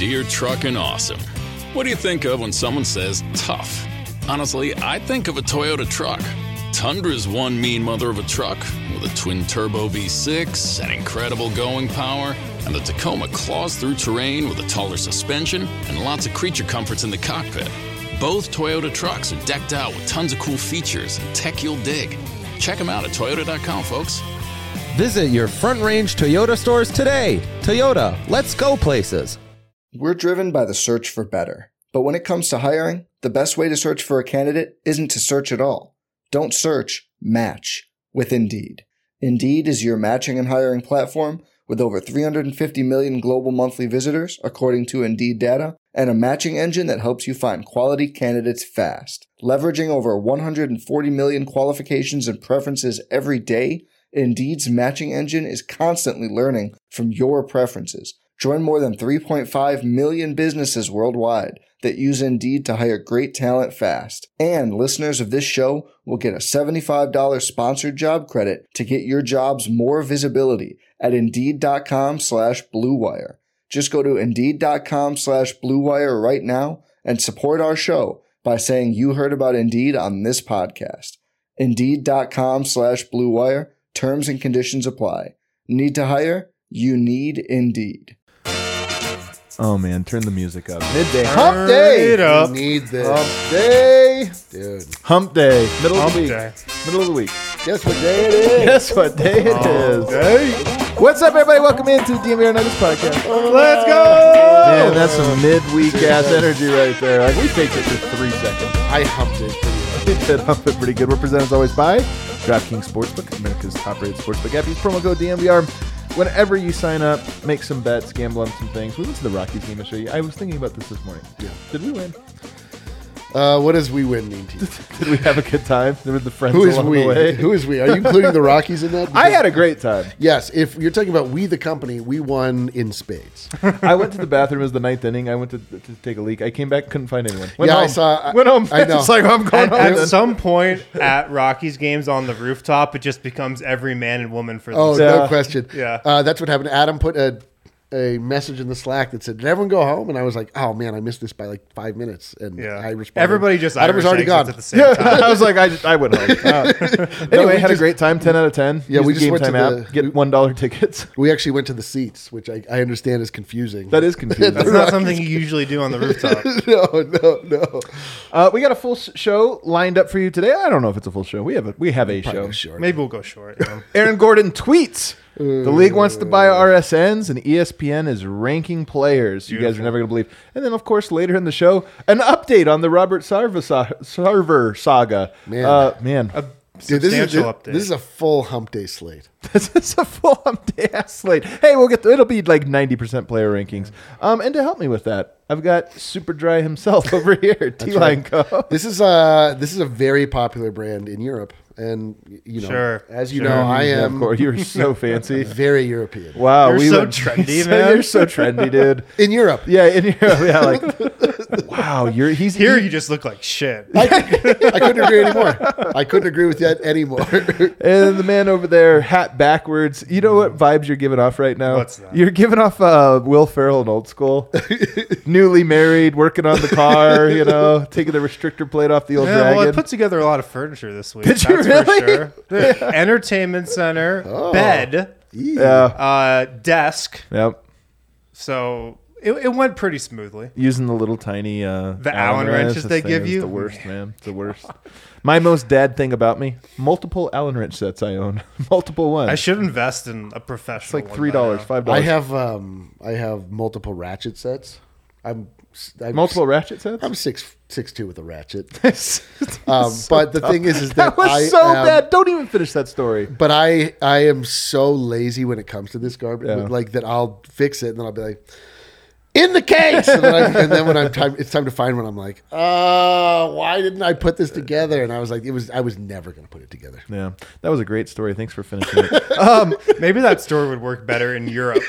Deere Truckin' Awesome. What do you think of when someone says tough? Honestly, I think of a Toyota truck. Tundra's one mean mother of a truck with a twin-turbo V6 and incredible going power, and the Tacoma claws through terrain with a taller suspension and lots of creature comforts in the cockpit. Both Toyota trucks are decked out with tons of cool features and tech you'll dig. Check them out at Toyota.com, folks. Visit your Front Range Toyota stores today. Toyota, let's go places. We're driven by the search for better. But when it comes to hiring, the best way to search for a candidate isn't to search at all. Don't search, match with Indeed. Indeed is your matching and hiring platform with over 350 million global monthly visitors, according to Indeed data, and a matching engine that helps you find quality candidates fast. Leveraging over 140 million qualifications and preferences every day, Indeed's matching engine is constantly learning from your preferences. Join more than 3.5 million businesses worldwide that use Indeed to hire great talent fast. And listeners of this show will get a $75 sponsored job credit to get your jobs more visibility at Indeed.com/Blue Wire. Just go to Indeed.com/Blue Wire right now and support our show by saying you heard about Indeed on this podcast. Indeed.com/Blue Wire. Terms and conditions apply. Need to hire? You need Indeed. Oh man, turn the music up. Midday. Hump day. Up. We need this. Hump day. Dude. Hump day. Middle of Hump the week. day. Middle of the week. Guess what day it is? Guess what day it is? Hey, What's up, everybody? Welcome into the DMR Nuggets podcast. let's go! Man, that's some midweek ass energy right there. Like, we faked it for 3 seconds. I humped it. We did hump it pretty good. We're presented as always by DraftKings Sportsbook, America's top-rated sportsbook app. Use promo code DMVR. Whenever you sign up, make some bets, gamble on some things. We went to the Rockies game yesterday. I was thinking about this morning. Yeah. Did we win? What does we win mean to you? Did we have a good time? There were the friends Who is along we? the way. Who is we? Are you including the Rockies in that? I had a great time. Yes. If you're talking about we, the company, we won in spades. I went to the bathroom. It was the 9th inning. I went to take a leak. I came back, couldn't find anyone. Went Yeah, home. I saw- Went home. I know. It's like, I'm going home. At then. some point at Rockies games on the rooftop, it just becomes every man and woman for Oh, themselves. no question. Yeah. That's what happened. Adam put a message in the Slack that said, "Did everyone go home?" And I was like, "Oh man, I missed this by like 5 minutes." And Yeah. I responded. Everybody just Adam was already gone. at the same time. I was like, I went home. Anyway, we had a just- great time. 10 out of 10. Yeah, Use we the just Game went to Time the- app. Get $1 tickets. We actually went to the seats, which I understand is confusing. That is confusing. That's not something you usually do on the rooftop. No. We got a full show lined up for you today. I don't know if it's a full show. We have a show. Sure. Maybe we'll go short. You know? Aaron Gordon tweets. The league wants to buy RSNs, and ESPN is ranking players. You guys are never going to believe. And then, of course, later in the show, an update on the Robert Sarver saga. Man. Dude, Substantial update. This is a full hump day slate. This is a full hump day ass slate. Hey, it'll be like 90% player rankings. And to help me with that, I've got Super Dry himself over here, T-Line Co. This is a very popular brand in Europe, and you know, Sure. as you know, I Yeah, am of course, you're so fancy. very European. Wow, You're we so went- trendy, man. You're so trendy, dude. In Europe, Yeah, in Europe, yeah, like, wow, he's Here you just look like shit. I couldn't agree anymore. I couldn't agree with that anymore. And the man over there, hat backwards. You know what vibes you're giving off right now? What's that? You're giving off Will Ferrell in Old School. Newly married, working on the car, taking the restrictor plate off the old Yeah, Dragon. well, I put together a lot of furniture this week. Did you That's really? for sure. Entertainment center, bed, Yeah. desk. Yep. So it went pretty smoothly. Using the little tiny The Allen wrenches this they thing give is you? the worst, man. It's the worst. My most dad thing about me: multiple Allen wrench sets I own, multiple ones. I should invest in a It's professional. like one by $3, now. $5. I have multiple ratchet sets. I'm Multiple ratchet sets. I'm 6'2" with a ratchet. So But the thing is that that was I so am, bad. Don't even finish that story. But I am so lazy when it comes to this garbage, Yeah. like that I'll fix it and then I'll be like, in the case, and then when it's time to find one, I'm like, why didn't I put this together? And I was like, I was never going to put it together. Yeah, that was a great story. Thanks for finishing it. Maybe that story would work better in Europe.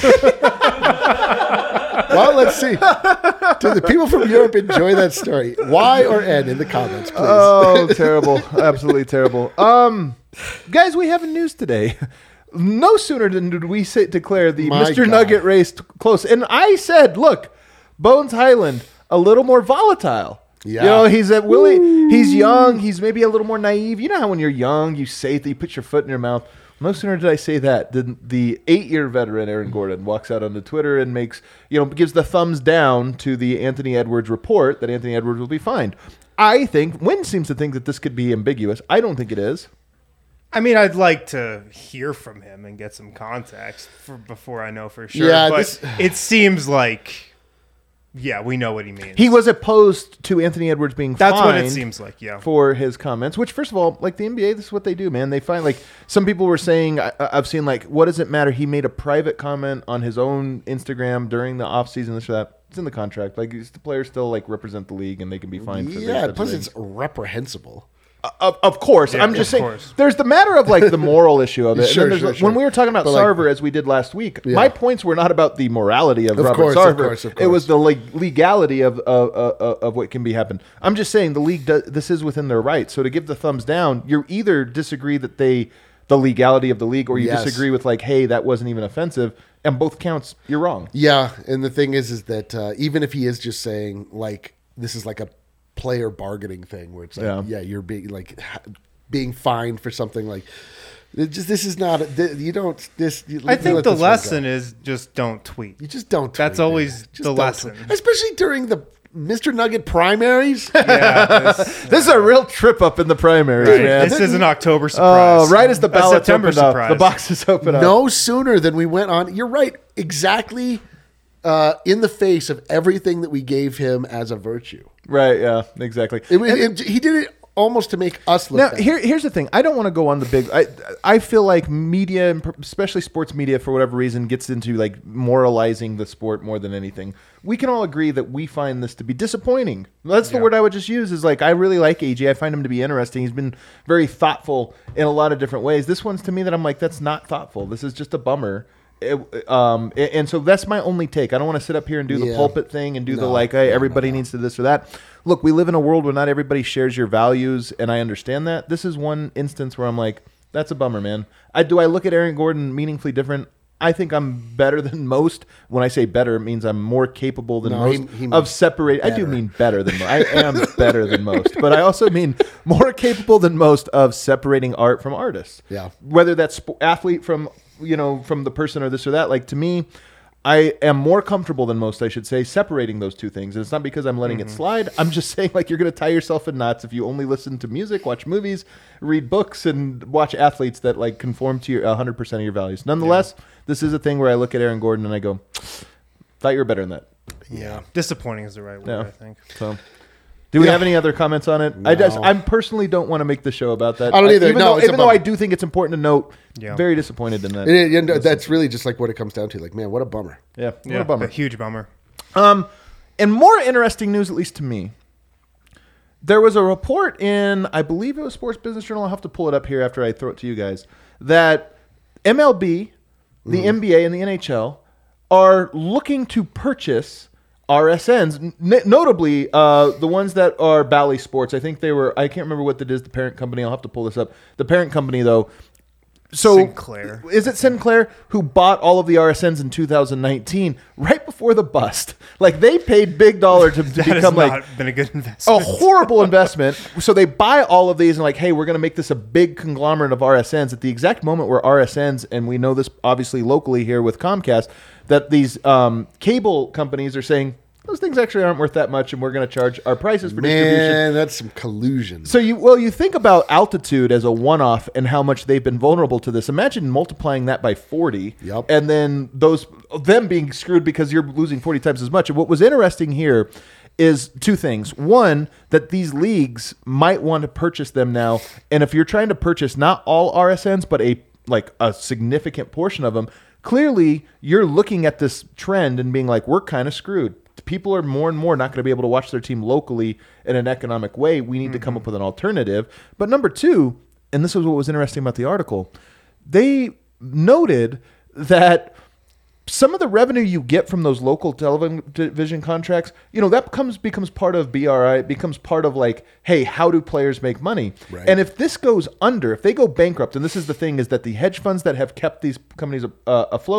Well, let's see. Do the people from Europe enjoy that story? Y or N in the comments, please. Oh, terrible. Absolutely terrible. Guys, we have news today. No sooner did we declare the My Mr. God. Nugget race close. And I said, look, Bones Highland, a little more volatile. Yeah. You know, he's at Willie. He's young. He's maybe a little more naive. You know how when you're young, you say that you put your foot in your mouth. No sooner did I say that than the 8-year veteran Aaron Gordon walks out onto Twitter and gives the thumbs down to the Anthony Edwards report that Anthony Edwards will be fined. I think Wynn seems to think that this could be ambiguous. I don't think it is. I mean, I'd like to hear from him and get some context before I know for sure. Yeah, but it seems like, we know what he means. He was opposed to Anthony Edwards being fined. That's what it seems like, for his comments, which, first of all, like the NBA, this is what they do, man. They find, like, some people were saying, I've seen, like, what does it matter? He made a private comment on his own Instagram during the offseason, this or that. It's in the contract. Like, the players still, like, represent the league, and they can be fined for Yeah, this. plus it's reprehensible. Of course. I'm just saying, there's the matter of, like, the moral issue of it. Sure, and then sure. When we were talking about Sarver, as we did last week, my points were not about the morality of Robert Sarver. Of course. It was the legality of what can be happened. I'm just saying the league this is within their rights. So to give the thumbs down, you either disagree that the legality of the league, or you disagree with, like, hey, that wasn't even offensive. And both counts, you're wrong. Yeah, and the thing is that even if he is just saying, like, this is like a player bargaining thing where it's like, you're being fined for something, like, this is not you don't this. I think the lesson is just don't tweet. You just don't tweet. That's always the lesson, especially during the Mr. Nugget primaries. This is a real trip up in the primaries, man. This is an October surprise. Oh, right as the ballots September opened up, surprise. the boxes open up. No sooner than we went on. You're right, exactly. In the face of everything that we gave him as a virtue. Right, yeah, exactly. He did it almost to make us look bad. Here's the thing. I don't want to go on the big... I feel like media, especially sports media, for whatever reason, gets into, like, moralizing the sport more than anything. We can all agree that we find this to be disappointing. That's the word I would just use, is, like, I really like AJ. I find him to be interesting. He's been very thoughtful in a lot of different ways. This one's to me that I'm like, that's not thoughtful. This is just a bummer. And so that's my only take. I don't want to sit up here and do the pulpit thing and do everybody needs to this or that. Look, we live in a world where not everybody shares your values, and I understand that. This is one instance where I'm like, that's a bummer, man. Do I look at Aaron Gordon meaningfully different? I think I'm better than most. When I say better, it means I'm more capable than most of separating. I do mean better than most. I am better than most, but I also mean more capable than most of separating art from artists. Yeah. Whether that's athlete from the person or this or that. Like, to me, I am more comfortable than most, I should say, separating those two things. And it's not because I'm letting it slide. I'm just saying, like, you're going to tie yourself in knots if you only listen to music, watch movies, read books, and watch athletes that, like, conform to your 100% of your values. Nonetheless, this is a thing where I look at Aaron Gordon and I go, thought you were better than that. Yeah. Disappointing is the right word, I think. So... Do we have any other comments on it? No. I personally don't want to make the show about that. I don't either. Even though I do think it's important to note, very disappointed in that. That's really just like what it comes down to. Like, man, what a bummer. Yeah, what a bummer. A huge bummer. And more interesting news, at least to me, there was a report in, I believe it was Sports Business Journal, I'll have to pull it up here after I throw it to you guys, that MLB, the NBA, and the NHL are looking to purchase RSNs, notably the ones that are Bally Sports. I think I can't remember what that is, the parent company. I'll have to pull this up. The parent company, though. So Sinclair. Is it Sinclair who bought all of the RSNs in 2019, right before the bust? Like, they paid big dollar to become, like, not been a good investment. A horrible investment. So they buy all of these and, like, hey, we're going to make this a big conglomerate of RSNs at the exact moment where RSNs, and we know this obviously locally here with Comcast, that these cable companies are saying, those things actually aren't worth that much, and we're going to charge our prices for distribution. Man, that's some collusion. So you think about Altitude as a one-off and how much they've been vulnerable to this. Imagine multiplying that by 40, and then them being screwed because you're losing 40 times as much. And what was interesting here is two things. One, that these leagues might want to purchase them now, and if you're trying to purchase not all RSNs, but a significant portion of them, clearly you're looking at this trend and being like, we're kind of screwed. People are more and more not going to be able to watch their team locally in an economic way. We need to come up with an alternative. But number two, and this is what was interesting about the article, they noted that some of the revenue you get from those local television contracts, that becomes part of BRI. It becomes part of, like, hey, how do players make money? Right. And if this goes under, if they go bankrupt, and this is the thing, is that the hedge funds that have kept these companies afloat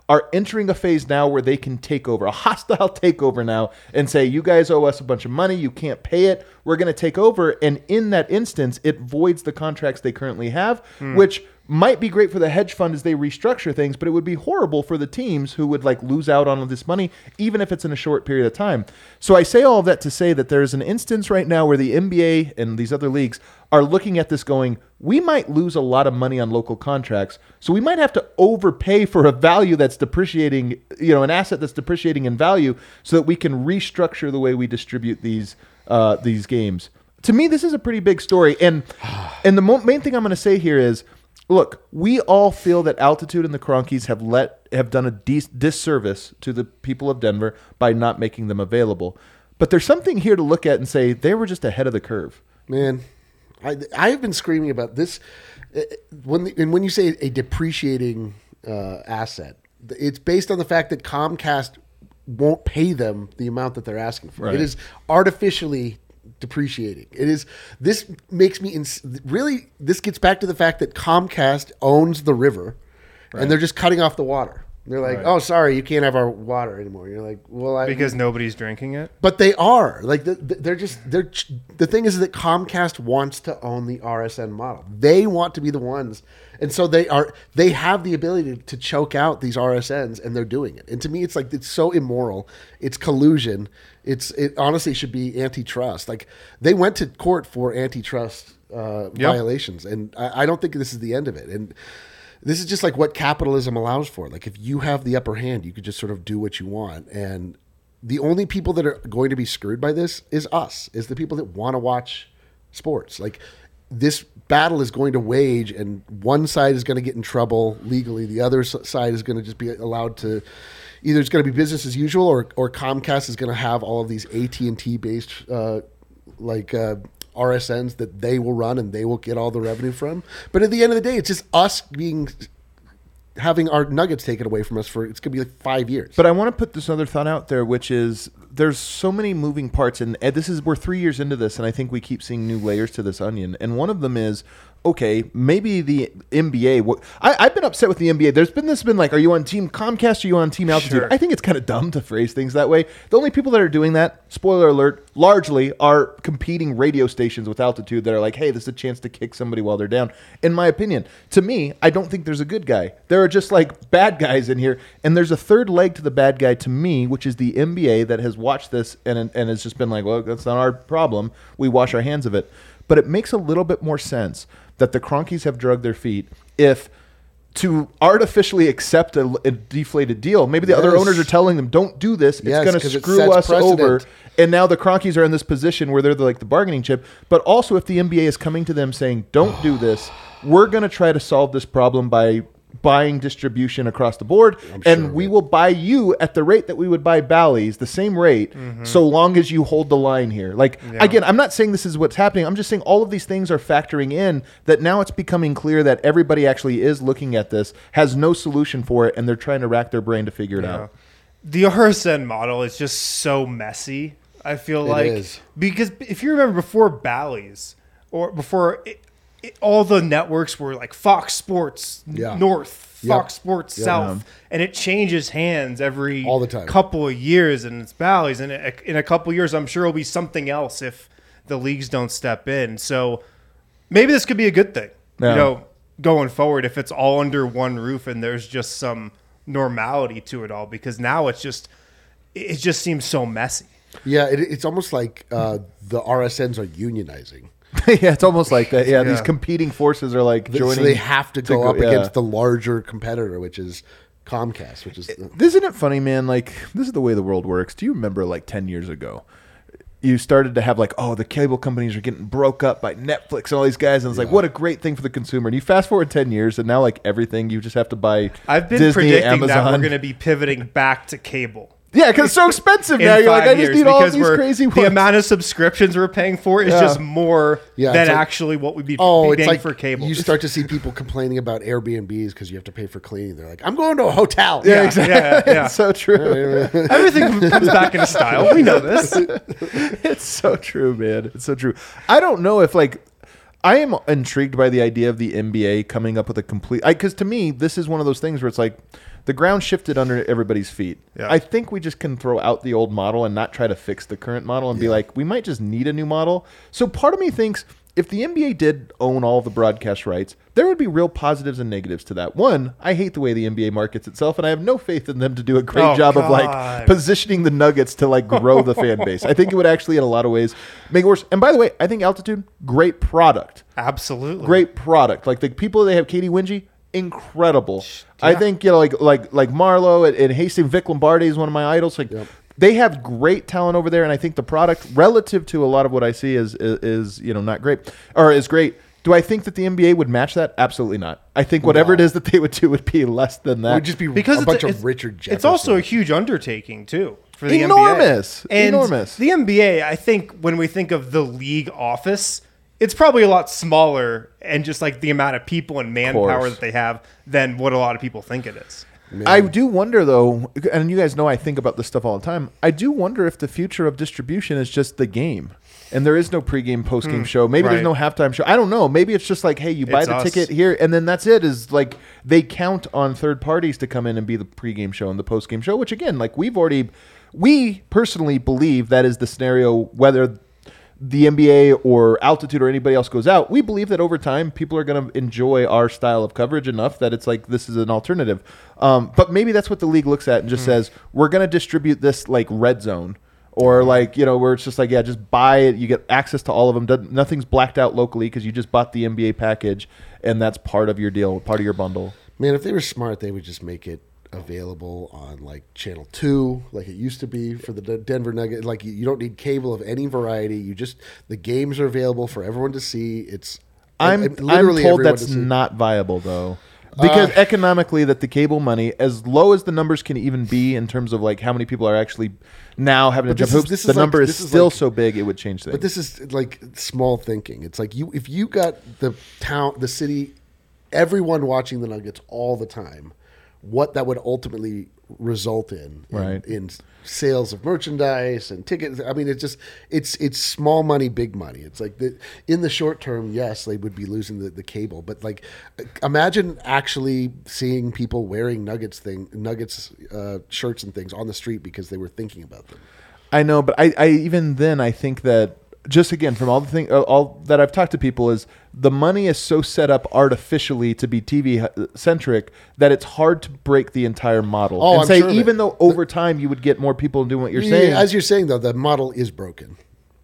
are entering a phase now where they can take over, a hostile takeover now, and say, you guys owe us a bunch of money, you can't pay it, we're going to take over. And in that instance, it voids the contracts they currently have, which might be great for the hedge fund as they restructure things, but it would be horrible for the teams who would like lose out on this money, even if it's in a short period of time. So I say all of that to say that there's an instance right now where the NBA and these other leagues are looking at this going, we might lose a lot of money on local contracts, so we might have to overpay for a value that's depreciating, an asset that's depreciating in value, so that we can restructure the way we distribute these games. To me, this is a pretty big story, and the main thing I'm going to say here is, look, we all feel that Altitude and the Kroenkes have done a disservice to the people of Denver by not making them available. But there's something here to look at and say they were just ahead of the curve. Man, I have been screaming about this. When you say a depreciating asset, it's based on the fact that Comcast won't pay them the amount that they're asking for. Right. It is artificially depreciating. This makes me really. This gets back to the fact that Comcast owns the river, right, and they're just cutting off the water. They're like, oh, sorry, you can't have our water anymore. You're like, well, because nobody's drinking it. But they are like the thing is that Comcast wants to own the RSN model. They want to be the ones, and so they have the ability to choke out these RSNs, and they're doing it. And to me, it's like it's so immoral. It's collusion. It honestly should be antitrust. Like they went to court for antitrust violations, and I don't think this is the end of it. And this is just like what capitalism allows for. Like if you have the upper hand, you could just sort of do what you want. And the only people that are going to be screwed by this is us, is the people that want to watch sports. Like this battle is going to wage, and one side is going to get in trouble legally. The other side is going to just be allowed to, either it's going to be business as usual, or Comcast is going to have all of these AT&T based RSNs that they will run and they will get all the revenue from. But at the end of the day, it's just us having our nuggets taken away from us it's going to be like 5 years. But I want to put this other thought out there, which is there's so many moving parts, and we're 3 years into this, and I think we keep seeing new layers to this onion. And one of them is, okay, maybe the NBA. I've been upset with the NBA. There's been like, are you on Team Comcast? Or are you on Team Altitude? Sure. I think it's kind of dumb to phrase things that way. The only people that are doing that, spoiler alert, largely are competing radio stations with Altitude that are like, hey, this is a chance to kick somebody while they're down. In my opinion, to me, I don't think there's a good guy. There are just like bad guys in here, and there's a third leg to the bad guy to me, which is the NBA that has watched this and has just been like, well, that's not our problem. We wash our hands of it. But it makes a little bit more sense that the Kroenkes have dragged their feet if to artificially accept a deflated deal. Maybe the other owners are telling them, don't do this. It's going to screw us over. And now the Kroenkes are in this position where they're the bargaining chip. But also if the NBA is coming to them saying, don't do this, we're going to try to solve this problem by buying distribution across the board, and we will buy you at the rate that we would buy Bally's, the same rate, so long as you hold the line here. Again, I'm not saying this is what's happening. I'm just saying all of these things are factoring in that now it's becoming clear that everybody actually is looking at this, has no solution for it, and they're trying to rack their brain to figure it out. The RSN model is just so messy, I feel like. It is. Because if you remember before Bally's, or before all the networks were like Fox Sports North, Fox Sports South, and it changes hands all the time, couple of years, and it's Bally's, and in a couple of years, I'm sure it'll be something else if the leagues don't step in. So maybe this could be a good thing, going forward, if it's all under one roof and there's just some normality to it all, because now it just seems so messy. Yeah, it's almost like the RSNs are unionizing. Yeah, it's almost like that. Yeah, these competing forces are like joining. So they have to go up against the larger competitor, which is Comcast. Isn't it funny, man? Like, this is the way the world works. Do you remember like 10 years ago, you started to have like, oh, the cable companies are getting broke up by Netflix and all these guys, and it's like, what a great thing for the consumer. And you fast forward 10 years, and now like everything, you just have to buy. I've been Disney, predicting Amazon. that we're going to be pivoting back to cable. Yeah, because it's so expensive now. You're like, I just need all of these crazy ones. The amount of subscriptions we're paying for is just more than actually what we'd be paying for cable. You start to see people complaining about Airbnbs because you have to pay for cleaning. They're like, I'm going to a hotel. Yeah, exactly. Yeah. It's so true. Everything comes back into style. We know this. It's so true, man. It's so true. I don't know if I am intrigued by the idea of the NBA coming up with a complete. Because to me, this is one of those things where it's like, The ground shifted under everybody's feet. Yeah. I think we just can throw out the old model and not try to fix the current model and be like, we might just need a new model. So part of me thinks if the NBA did own all the broadcast rights, there would be real positives and negatives to that. One, I hate the way the NBA markets itself, and I have no faith in them to do a great job of like positioning the Nuggets to like grow the fan base. I think it would actually, in a lot of ways, make it worse. And by the way, I think Altitude, great product. Absolutely. Great product. Like the people they have, Katie Wingy, incredible. Yeah. I think, like Marlo and Hastings, Vic Lombardi is one of my idols. Like they have great talent over there, and I think the product, relative to a lot of what I see, is not great or is great. Do I think that the NBA would match that? Absolutely not. I think whatever it is that they would do would be less than that. It would just be because a bunch of Richard Jefferson. It's also a huge undertaking too for the NBA. Enormous. The NBA, I think, when we think of the league office, it's probably a lot smaller and just like the amount of people and manpower that they have than what a lot of people think it is. Man. I do wonder, though, and you guys know I think about this stuff all the time, I do wonder if the future of distribution is just the game. And there is no pregame, postgame show. Maybe there's no halftime show. I don't know. Maybe it's just like, hey, you buy the ticket here, and then that's it. Is like they count on third parties to come in and be the pregame show and the postgame show, which, again, like we personally believe that is the scenario, whether the NBA or Altitude or anybody else goes out. We believe that over time, people are going to enjoy our style of coverage enough that it's like this is an alternative. But maybe that's what the league looks at and just says, we're going to distribute this like red zone. Or like, where it's just like, just buy it. You get access to all of them. Nothing's blacked out locally because you just bought the NBA package, and that's part of your deal, part of your bundle. Man, if they were smart, they would just make it available on like Channel 2, like it used to be for the Denver Nuggets. Like you don't need cable of any variety. The games are available for everyone to see. I'm told that's not viable though. Because economically, that the cable money, as low as the numbers can even be in terms of like how many people are actually now having to jump hoops, the number is still so big it would change things. But this is like small thinking. It's like if you got the city, everyone watching the Nuggets all the time, what that would ultimately result in sales of merchandise and tickets. I mean, it's small money, big money. It's like in the short term, yes, they would be losing the cable, but like imagine actually seeing people wearing Nuggets shirts and things on the street because they were thinking about them. I know, but I even then I think that just again from all that I've talked to people is the money is so set up artificially to be TV centric that it's hard to break the entire model. Oh, and say even though over time you would get more people doing what you're saying. As you're saying though, the model is broken.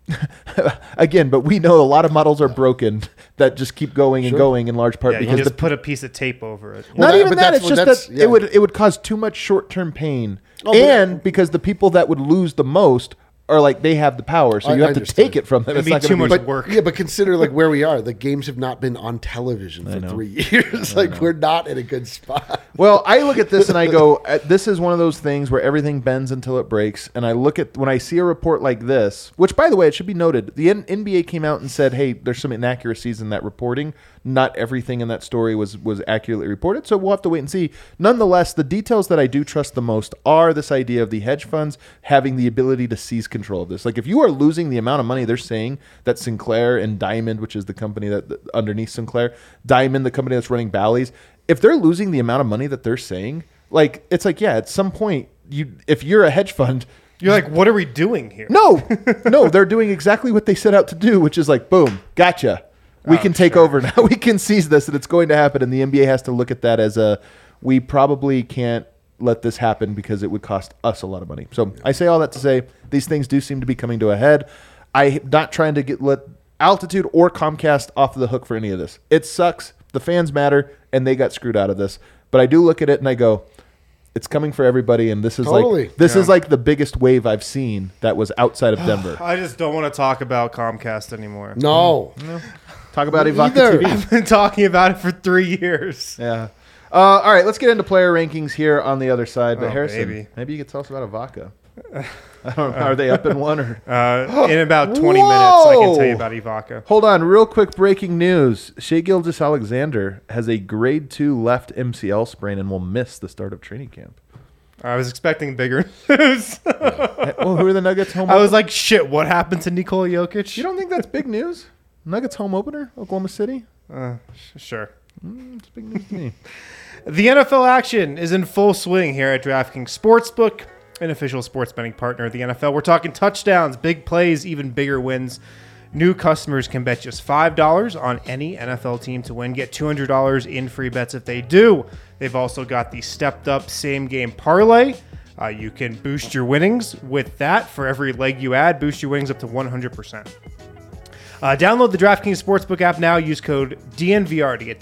Again, but we know a lot of models are broken that just keep going and going in large part because you just put a piece of tape over it. Not even that. It's just that it would cause too much short term pain, because the people that would lose the most are like they have the power, so you have to take it from them. It'd be too much work. Yeah, but consider like where we are. The games have not been on television for 3 years. We're not in a good spot. Well, I look at this and I go, this is one of those things where everything bends until it breaks. And I look at when I see a report like this, which by the way, it should be noted, the NBA came out and said, hey, there's some inaccuracies in that reporting. Not everything in that story was accurately reported, so we'll have to wait and see. Nonetheless, the details that I do trust the most are this idea of the hedge funds having the ability to seize control of this. Like if you are losing the amount of money they're saying that Sinclair and Diamond, which is the company that underneath Sinclair, Diamond, the company that's running Bally's, if they're losing the amount of money that they're saying, like it's like, at some point, if you're a hedge fund, you're like, what are we doing here? No, they're doing exactly what they set out to do, which is like, boom, gotcha. We can take over now. We can seize this, and it's going to happen. And the NBA has to look at that as we probably can't let this happen because it would cost us a lot of money. So I say all that to say these things do seem to be coming to a head. I'm not trying to let Altitude or Comcast off the hook for any of this. It sucks. The fans matter, and they got screwed out of this. But I do look at it and I go, it's coming for everybody, and this is is like the biggest wave I've seen that was outside of Denver. I just don't want to talk about Comcast anymore. No. Talk about Ivanka TV. I've been talking about it for 3 years. Yeah. All right, let's get into player rankings here on the other side. But Harrison, maybe you could tell us about Ivanka. I don't know. Are they up in one? Or? In about 20 minutes, I can tell you about Ivanka. Hold on. Real quick breaking news. Shai Gilgeous-Alexander has a grade 2 left MCL sprain and will miss the start of training camp. I was expecting bigger news. Well, who are the Nuggets home? I was like, shit, what happened to Nikola Jokic? You don't think that's big news? Nuggets home opener, Oklahoma City? Sure. It's big news to me. The NFL action is in full swing here at DraftKings Sportsbook, an official sports betting partner of the NFL. We're talking touchdowns, big plays, even bigger wins. New customers can bet just $5 on any NFL team to win. Get $200 in free bets if they do. They've also got the stepped-up same-game parlay. You can boost your winnings with that. For every leg you add, boost your winnings up to 100%. Download the DraftKings Sportsbook app now. Use code DNVR to get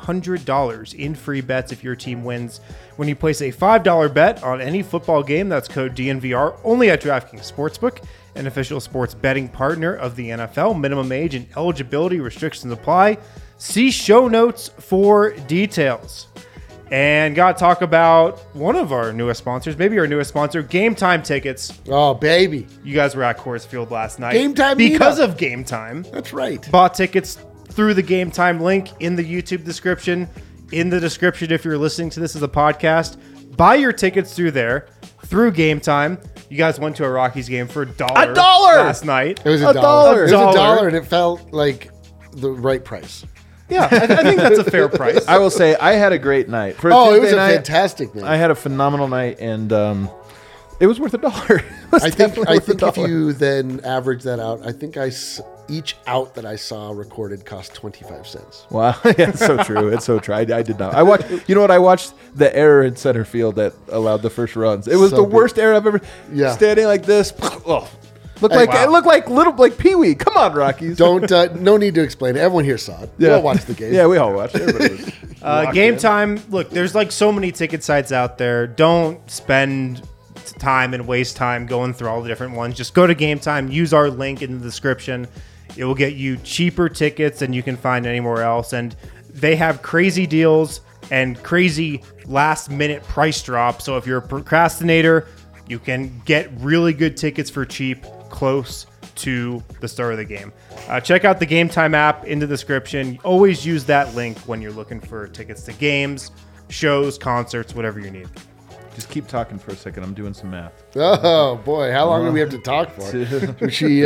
$200 in free bets if your team wins. When you place a $5 bet on any football game, that's code DNVR only at DraftKings Sportsbook, an official sports betting partner of the NFL. Minimum age and eligibility restrictions apply. See show notes for details. And got to talk about one of our newest sponsors, maybe our newest sponsor, Game Time Tickets. Oh, baby. You guys were at Coors Field last night. Game Time because meetup. of Game Time. That's right. Bought tickets through the Game Time link in the YouTube description. In the description, if you're listening to this as a podcast, buy your tickets through there, through Game Time. You guys went to a Rockies game for $1 last night. It was $1. It was $1, and it felt like the right price. Yeah, I think that's a fair price. I will say I had a great night. For It was Tuesday a night, fantastic night. I had a phenomenal night, and it was worth $1. I think if you then average that out, I think each out that I saw recorded cost 25 cents. Wow, yeah, it's so true. It's so true. I did not. I watched. You know what? I watched the error in center field that allowed the first runs. It was So the good. worst error I've ever. Yeah. Standing like this. Oh, looked Hey, like wow. it looked like Pee Wee. Come on, Rockies. Don't no need to explain it. Everyone here saw it. We all watched the game. Yeah, we all watched. Everybody was Game Time, look, there's like so many ticket sites out there. Don't spend time and waste time going through all the different ones. Just go to Game Time, use our link in the description. It will get you cheaper tickets than you can find anywhere else. And they have crazy deals and crazy last minute price drops. So if you're a procrastinator, you can get really good tickets for cheap close to the start of the game. Check out the Game Time app in the description. Always use that link when you're looking for tickets to games, shows, concerts, whatever you need. Just keep talking for a second. I'm doing some math. Oh boy, how long do we have to talk for? Let's see.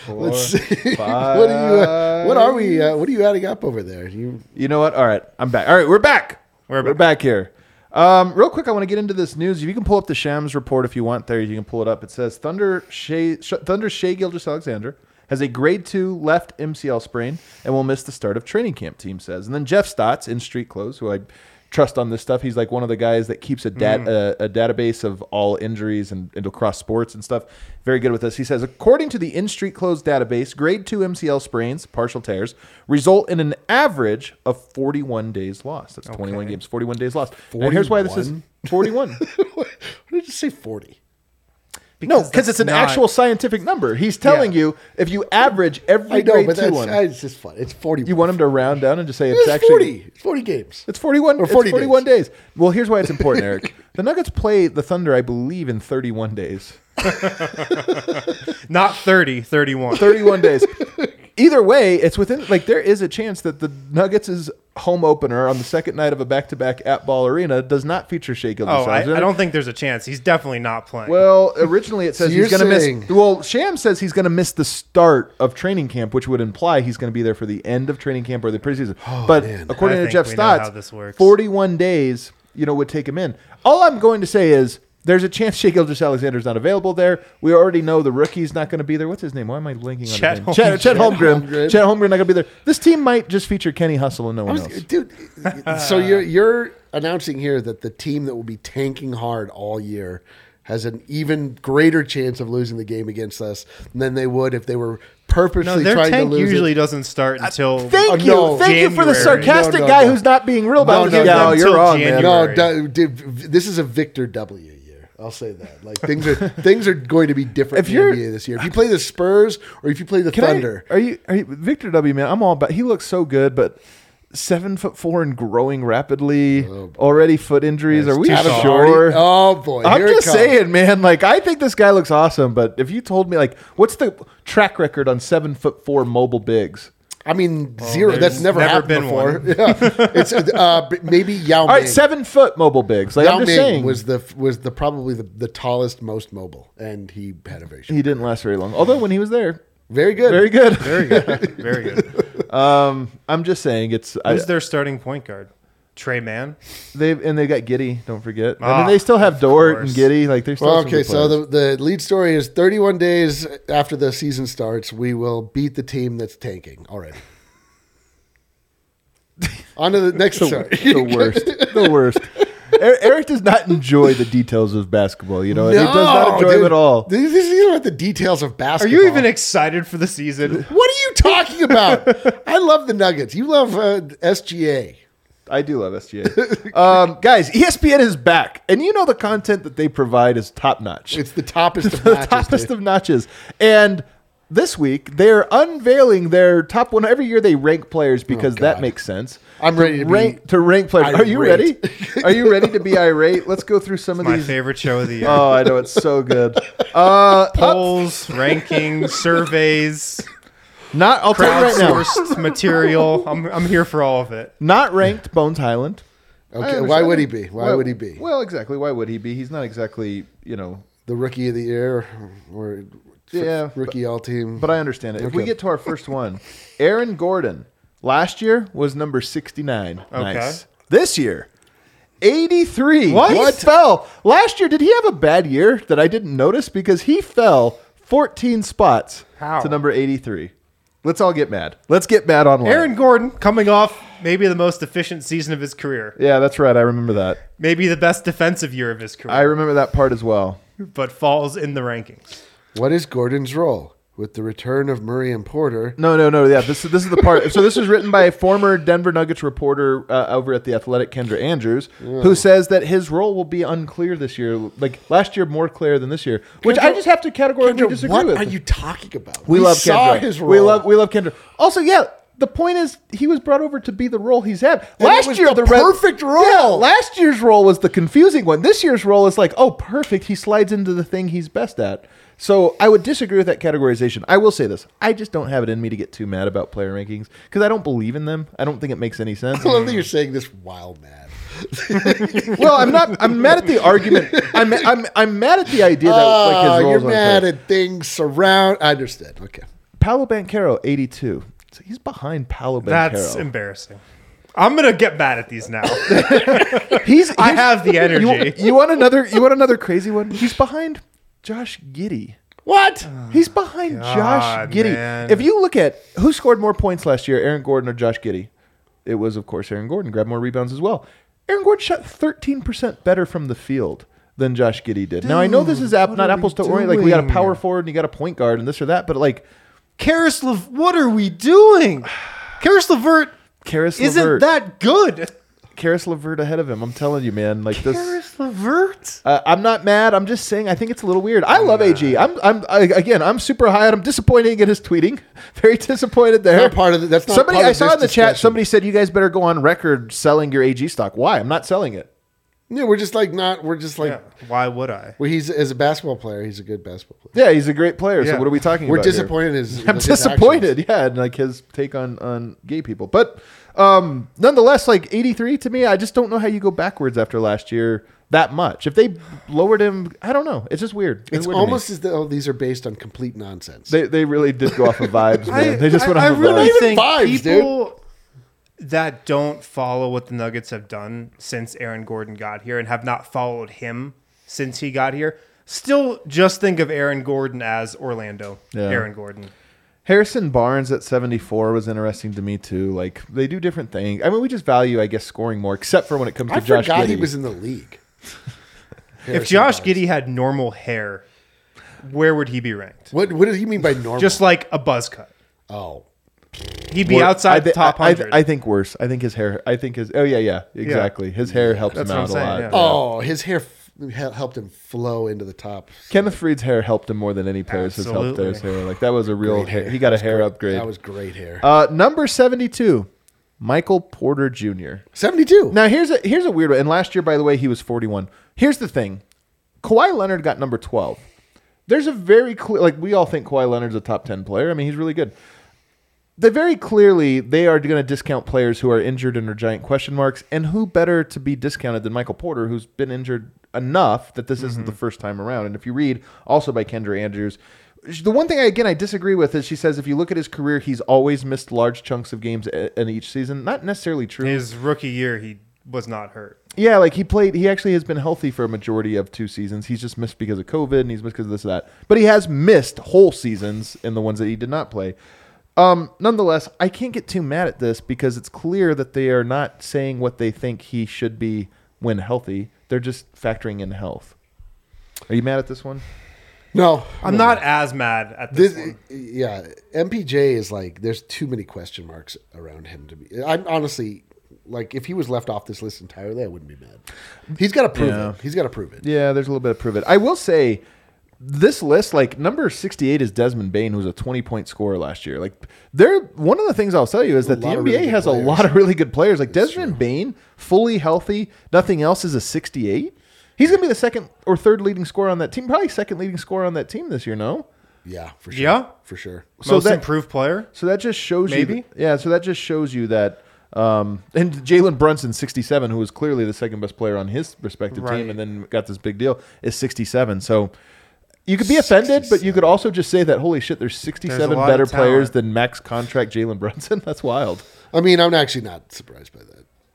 Five. What are we? What are you adding up over there? You know what? All right, I'm back. All right, we're back. We're back here. Real quick, I want to get into this news. If you can pull up the Shams report if you want there, you can pull it up. It says Thunder Shea Gilgeous-Alexander has a grade 2 left MCL sprain and will miss the start of training camp, team says. And then Jeff Stotts in Street Clothes, who I trust on this stuff. He's like one of the guys that keeps a database of all injuries and across sports and stuff. Very good with this. He says, according to the In Street Clothes database, grade 2 MCL sprains, partial tears, result in an average of 41 days lost. That's 21 games, 41 days lost. And here's why this is 41. What did you say? 40. Because it's an actual scientific number. He's telling you if you average every I know, grade but 2 one. it's just fun. It's 40. You want him to round down and just say it's It's actually 40. It's 40 games. It's 41 Or 40 it's 41 days. Well, here's why it's important, Eric. The Nuggets play the Thunder, I believe, in 31 days. Not 30, 31. 31 days. Either way, it's within, like, there is a chance that the Nuggets' home opener on the second night of a back-to-back at Ball Arena does not feature Shea Gilgeous-Alexander. I don't think there's a chance. He's definitely not playing. Well, originally it says So he's you're going to saying- miss. Well, Sham says he's going to miss the start of training camp, which would imply he's going to be there for the end of training camp or the preseason. But according I to think Jeff we know how Stotts, this works. 41 days, would take him in. All I'm going to say is there's a chance Shea Gilgeous-Alexander's not available there. We already know the rookie's not going to be there. What's his name? Why am I blinking on his name? Chet Holmgren. Chet Holmgren not going to be there. This team might just feature Kenny Hustle and no one else. Dude, so you're announcing here that the team that will be tanking hard all year has an even greater chance of losing the game against us than they would if they were purposely their trying to tank lose usually it. doesn't start until Thank no. you. Thank you for the January. sarcastic No, guy no. who's not being real about No, it. no, No, no. you're Until wrong, man. January. No, this is a Victor W year. I'll say that. Like things are going to be different If in the you're- NBA this year. If you play the Spurs or if you play the Thunder, Are you Victor W, man? I'm all about. He looks so good, but 7'4" and growing rapidly. Already foot injuries. Are we Adam sure? Hardy. Oh boy, I'm here it just comes. saying, man. Like, I think this guy looks awesome, but if you told me, like, what's the track record on 7'4" mobile bigs? I mean, zero. there's That's never never happened been before. one. Yeah. It's maybe Yao Ming. All right, 7 foot mobile bigs. Like, Yao I'm just Ming saying, was the probably the tallest, most mobile, and he had a very short. he didn't last very long. Although when he was there, Very good. very good. Very good. Very good. I'm just saying Who's their starting point guard? Trey Mann. They got Giddey. Don't forget. I mean, they still have Dort and Giddey. Like they're still okay. So the lead story is 31 days after the season starts, we will beat the team that's tanking already. On to the next story. The worst. Eric does not enjoy the details of basketball. You know, he does not enjoy them at all. You don't have the details of basketball. Are you even excited for the season? What are you talking about? I love the Nuggets. You love SGA. I do love SGA. Guys, ESPN is back, and you know the content that they provide is top notch. It's the toppest of the notches. Toppest of notches. And this week they're unveiling their top one. Every year they rank players because that makes sense. I'm ready to rank players. irate. Are you ready? Are you ready to be irate? Let's go through some of My these. favorite show of the year. Oh, I know, it's so good. Polls, rankings, surveys. I'll tell you right now. Crowdsourced material. I'm here for all of it. Not ranked Bones Highland. Okay, why would he be? Why would he be? Well, exactly. Why would he be? He's not exactly, The rookie of the year or rookie all team. But I understand it. If we get to our first one, Aaron Gordon last year was number 69. Okay. Nice. This year, 83. What? He fell. Last year, did he have a bad year that I didn't notice? Because he fell 14 spots to number 83. Let's all get mad. Let's get mad online. Aaron Gordon coming off maybe the most efficient season of his career. Yeah, that's right. I remember that. Maybe the best defensive year of his career. I remember that part as well. But falls in the rankings. What is Gordon's role? With the return of Murray and Porter. No. Yeah, this is the part. So this was written by a former Denver Nuggets reporter over at The Athletic, Kendra Andrews, who says that his role will be unclear this year. Like last year, more clear than this year, which I just have to categorically disagree with. What are you talking about? We love saw Kendra. His role. We love Kendra. Also, yeah. The point is, he was brought over to be the role he's had. Last year, the perfect role. Yeah, last year's role was the confusing one. This year's role is like, oh, perfect. He slides into the thing he's best at. So I would disagree with that categorization. I will say this. I just don't have it in me to get too mad about player rankings because I don't believe in them. I don't think it makes any sense. I love that you're saying this while mad. Well, I'm not. I'm mad at the argument. I'm mad at the idea that like his roles you're mad at things surround. I understand. Okay. Paolo Banchero, 82. So he's behind Paolo Banchero. That's embarrassing. I'm gonna get mad at these now. I have the energy. You want another crazy one? He's behind Josh Giddey. What? He's behind Josh Giddey. Man. If you look at who scored more points last year, Aaron Gordon or Josh Giddey, it was, of course, Aaron Gordon. Grabbed more rebounds as well. Aaron Gordon shot 13% better from the field than Josh Giddey did. Now, I know this is not apples to oranges. Like, we got a power forward and you got a point guard and this or that, but like... what are we doing? Karis LeVert isn't that good. Karis LeVert ahead of him. I'm telling you, man. Like this. Karis LeVert. I'm not mad. I'm just saying I think it's a little weird. I love AG. I'm super high on him. Disappointing in his tweeting. Very disappointed there. Not part of that's not somebody part I of saw this in the discussion. chat. Somebody said you guys better go on record selling your AG stock. Why? I'm not selling it. Yeah, we're just like not. We're just like. Yeah. Why would I? Well, he's as a basketball player, he's a good basketball player. Yeah, he's a great player. So Yeah. what are we talking We're about? disappointed. I'm disappointed. Yeah, and like his take on gay people, but nonetheless, like 83 to me, I just don't know how you go backwards after last year that much. If they lowered him, I don't know. It's just weird. It's weird almost as though these are based on complete nonsense. They really did go off of vibes, man. They just went off of really vibes. think Vibes, people that don't follow what the Nuggets have done since Aaron Gordon got here and have not followed him since he got here still just think of Aaron Gordon as Orlando. Yeah. Aaron Gordon. Harrison Barnes at 74 was interesting to me too. Like they do different things. I mean, we just value, I guess, scoring more, except for when it comes to Josh Giddey. I forgot he was in the league. If Josh Giddey had normal hair, where would he be ranked? What does he mean by normal? Just like a buzz cut. Oh. He'd be outside the top 100. I think worse. I think his hair. Oh yeah, exactly. Yeah. His hair helps him out a lot. Yeah. Oh, his hair helped him flow into the top. Kenneth Freed's hair helped him more than any players has helped their hair. Like that was a real hair. He got a hair upgrade. That was great hair. Number 72, Michael Porter Jr. 72. Now here's a weird one. And last year, by the way, he was 41. Here's the thing: Kawhi Leonard got number 12. There's a very clear, like we all think Kawhi Leonard's a top 10 player. I mean, he's really good. They very clearly they are going to discount players who are injured and are giant question marks, and who better to be discounted than Michael Porter, who's been injured enough that this isn't the first time around. And if you read also by Kendra Andrews, The one thing I disagree with is she says if you look at his career, he's always missed large chunks of games in each season. Not necessarily true. His rookie year, he was not hurt. Yeah, like he actually has been healthy for a majority of 2 seasons. He's just missed because of COVID and he's missed because of this and that. But he has missed whole seasons in the ones that he did not play. Nonetheless, I can't get too mad at this because it's clear that they are not saying what they think he should be when healthy. They're just factoring in health. Are you mad at this one? No, I'm not as mad at this one. Yeah, MPJ is like, there's too many question marks around him to be. I'm honestly, like, if he was left off this list entirely, I wouldn't be mad. He's got to prove it. He's got to prove it. Yeah, there's a little bit of prove it. I will say, this list, like, number 68 is Desmond Bane, who was a 20-point scorer last year. Like, one of the things I'll tell you is that the NBA has a lot of really good players. Like, Desmond Bane, fully healthy, nothing else, is a 68. He's going to be the second or third leading scorer on that team. Probably second leading scorer on that team this year, no? Yeah, for sure. Yeah? For sure. Most improved player? So that just shows you. Yeah, so that just shows you that. And Jalen Brunson, 67, who was clearly the second best player on his respective team and then got this big deal, is 67. So you could be offended, but you could also just say that, holy shit, there's 67 better players than max contract Jalen Brunson. That's wild. I mean, I'm actually not surprised by that.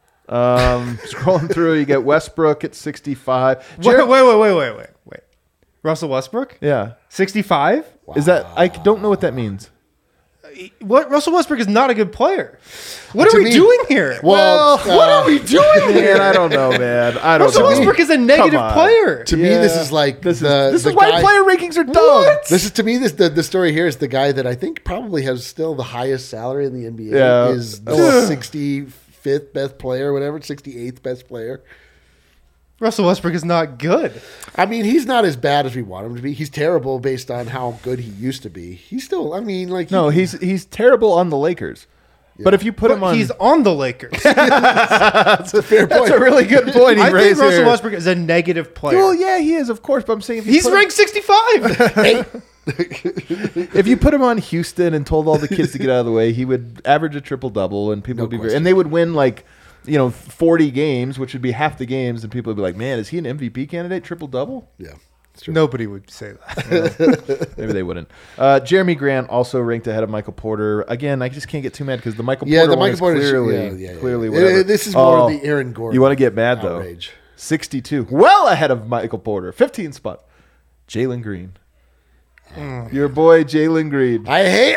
Scrolling through, you get Westbrook at 65. Wait. Russell Westbrook? Yeah. 65? Wow. Is that, I don't know what that means. What? Russell Westbrook is not a good player. What are we doing here? Well, what are we doing here? I don't know, man. I don't know. Russell Westbrook is a negative player. To me, this is like this is why player rankings are dumb. What? This is, to me, the story here is the guy that I think probably has still the highest salary in the NBA is the 65th best player, whatever, 68th best player. Russell Westbrook is not good. I mean, he's not as bad as we want him to be. He's terrible based on how good he used to be. He's still, I mean, like... No, he's terrible on the Lakers. Yeah. But if you put him on... He's on the Lakers. That's a fair point. That's a really good point. I think Russell Westbrook is a negative player. Well, yeah, he is, of course. But I'm saying... He's ranked 65. If you put him on Houston and told all the kids to get out of the way, he would average a triple-double and people would be very... And they would win, like... 40 games, which would be half the games, and people would be like, man, is he an MVP candidate, triple-double? Yeah. Nobody would say that. Maybe they wouldn't. Jeremy Grant also ranked ahead of Michael Porter. Again, I just can't get too mad because the Michael Porter one is clearly whatever. This is more of the Aaron Gordon. You want to get mad, outrage. Though. 62. Well ahead of Michael Porter. 15 spot. Jalen Green. Your boy, Jalen Green. I hate...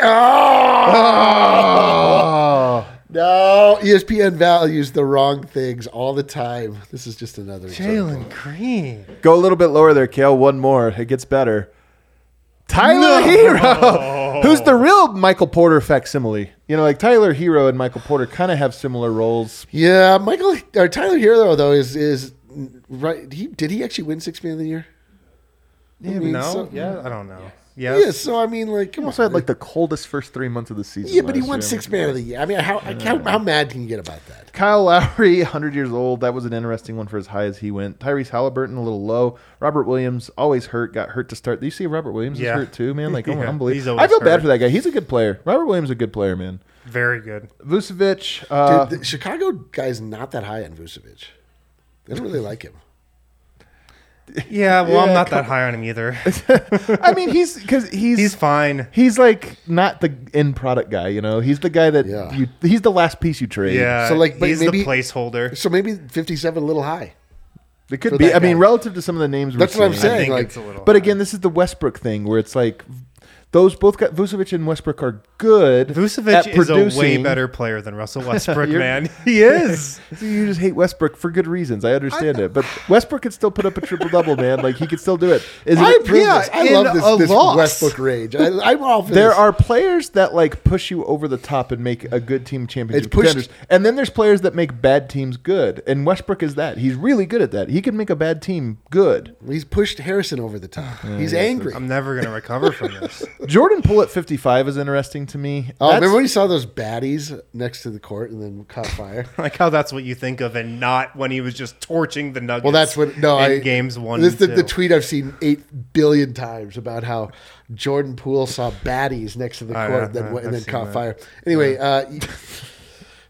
No, ESPN values the wrong things all the time. This is just another Jalen Green. Go a little bit lower there, Kale. One more. It gets better. Tyler Hero, who's the real Michael Porter facsimile. Like Tyler Hero and Michael Porter kind of have similar roles. Yeah, Tyler Hero though is right. Did he actually win Sixth Man of the Year? Yeah, I don't know. Yes. Yeah, so I mean, like, he also had like the coldest first 3 months of the season. Yeah, but he won Sixth Man of the Year. I mean, how mad can you get about that? Kyle Lowry, 100 years old. That was an interesting one for as high as he went. Tyrese Halliburton, a little low. Robert Williams, always hurt. Got hurt to start. Do you see Robert Williams is hurt too, man? Like, unbelievable. I feel bad for that guy. He's a good player. Robert Williams is a good player, man. Very good. Vucevic. Dude, the Chicago guy's not that high on Vucevic. They don't really like him. Yeah, well, I'm not that high on him either. I mean, he's fine. He's like not the end product guy, He's the guy that he's the last piece you trade. Yeah, so like, he's maybe, the placeholder. So maybe 57 a little high. It could be. I mean, relative to some of the names. That's what I'm saying. Like, it's a little but again, this is the Westbrook thing where it's like. Those both got Vucevic and Westbrook are good. Vucevic is a way better player than Russell Westbrook, man. He is. You just hate Westbrook for good reasons. I understand it, but Westbrook could still put up a triple double, man. Like he could still do it. I love this Westbrook rage. I'm all for There are players that like push you over the top and make a good team championship contenders, and then there's players that make bad teams good. And Westbrook is that. He's really good at that. He can make a bad team good. He's pushed Harrison over the top. He's angry. I'm never going to recover from this. Jordan Poole at 55 is interesting to me. Remember when you saw those baddies next to the court and then caught fire? Like how that's what you think of and not when he was just torching the Nuggets. Well, that's what games 1 and 2. The tweet I've seen 8 billion times about how Jordan Poole saw baddies next to the court and then caught fire. Anyway,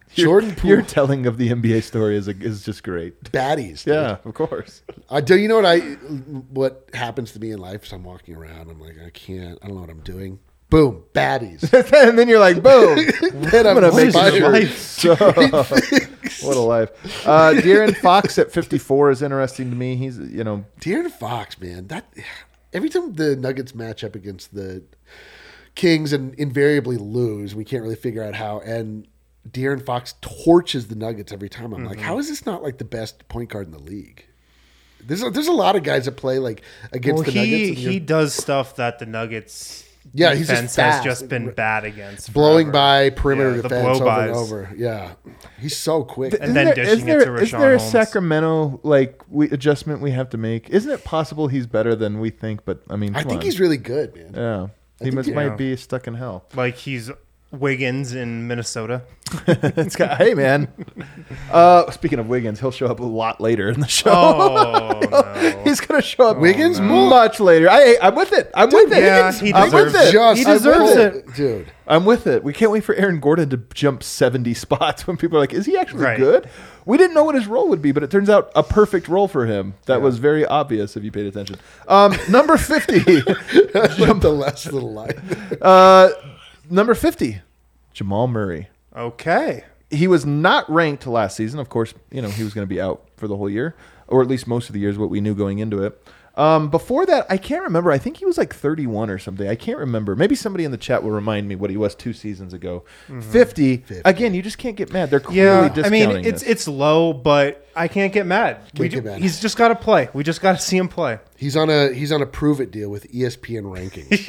Your telling of the NBA story is just great. Baddies. Dude. Yeah, of course. Do you know what happens to me in life? Is I'm walking around. I'm like, I don't know what I'm doing. Boom, baddies. And then you're like, boom. Then I'm going to make my life. So, what a life. De'Aaron Fox at 54 is interesting to me. He's, De'Aaron Fox, man. Every time the Nuggets match up against the Kings and invariably lose, we can't really figure out how. And De'Aaron Fox torches the Nuggets every time. I'm like, how is this not like the best point guard in the league? There's a lot of guys that play like against the Nuggets. He does stuff that the Nuggets he's defense has just been bad against. Blowing by perimeter defense over and bys. over. Yeah. He's so quick. And then dishing it to Rashawn Isn't there a Holmes. Sacramento adjustment we have to make? Isn't it possible he's better than we think? But I mean, I think he's really good, man. Yeah. He might be stuck in hell. Like he's Wiggins in Minnesota. Hey, man. Speaking of Wiggins, he'll show up a lot later in the show. Oh, no. He's going to show up Wiggins much later. I'm with it. I'm with it. Yeah, Higgins, he I'm with deserves it. He deserves it. Dude. I'm with it. We can't wait for Aaron Gordon to jump 70 spots when people are like, is he actually Right. good? We didn't know what his role would be, but it turns out a perfect role for him. That was very obvious if you paid attention. Number 50. Jump the last little line. Number 50, Jamal Murray. Okay. He was not ranked last season. Of course, he was going to be out for the whole year, or at least most of the year is what we knew going into it. Before that, I can't remember. I think he was like 31 or something. I can't remember. Maybe somebody in the chat will remind me what he was 2 seasons ago. 50. Again, you just can't get mad. They're clearly discounting this. It's low, but I can't get mad. He's just got to play. We just got to see him play. He's on a prove it deal with ESPN rankings.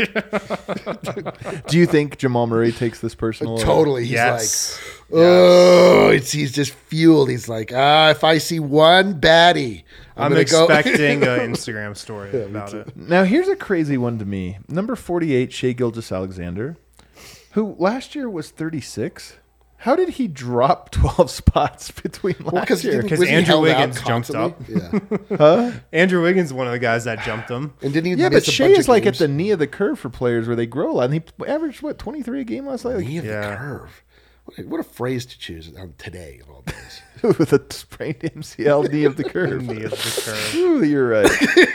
Do you think Jamal Murray takes this personal? Totally. He's Yes. like, he's just fueled. He's like, if I see one baddie, I'm expecting an Instagram story about it. Now, here's a crazy one to me. Number 48, Shai Gilgeous-Alexander, who last year was 36. How did he drop 12 spots between last year? Because Andrew Wiggins jumped up. Yeah. Andrew Wiggins is one of the guys that jumped him. And didn't he Yeah, miss but a Shai bunch is of like at games? the knee of the curve for players where they grow a lot. And he averaged, 23 a game last night? Knee of the curve. What a phrase to choose on today of all days. With a sprained MCL, knee of the curve. Knee of the curve. Ooh, you're right.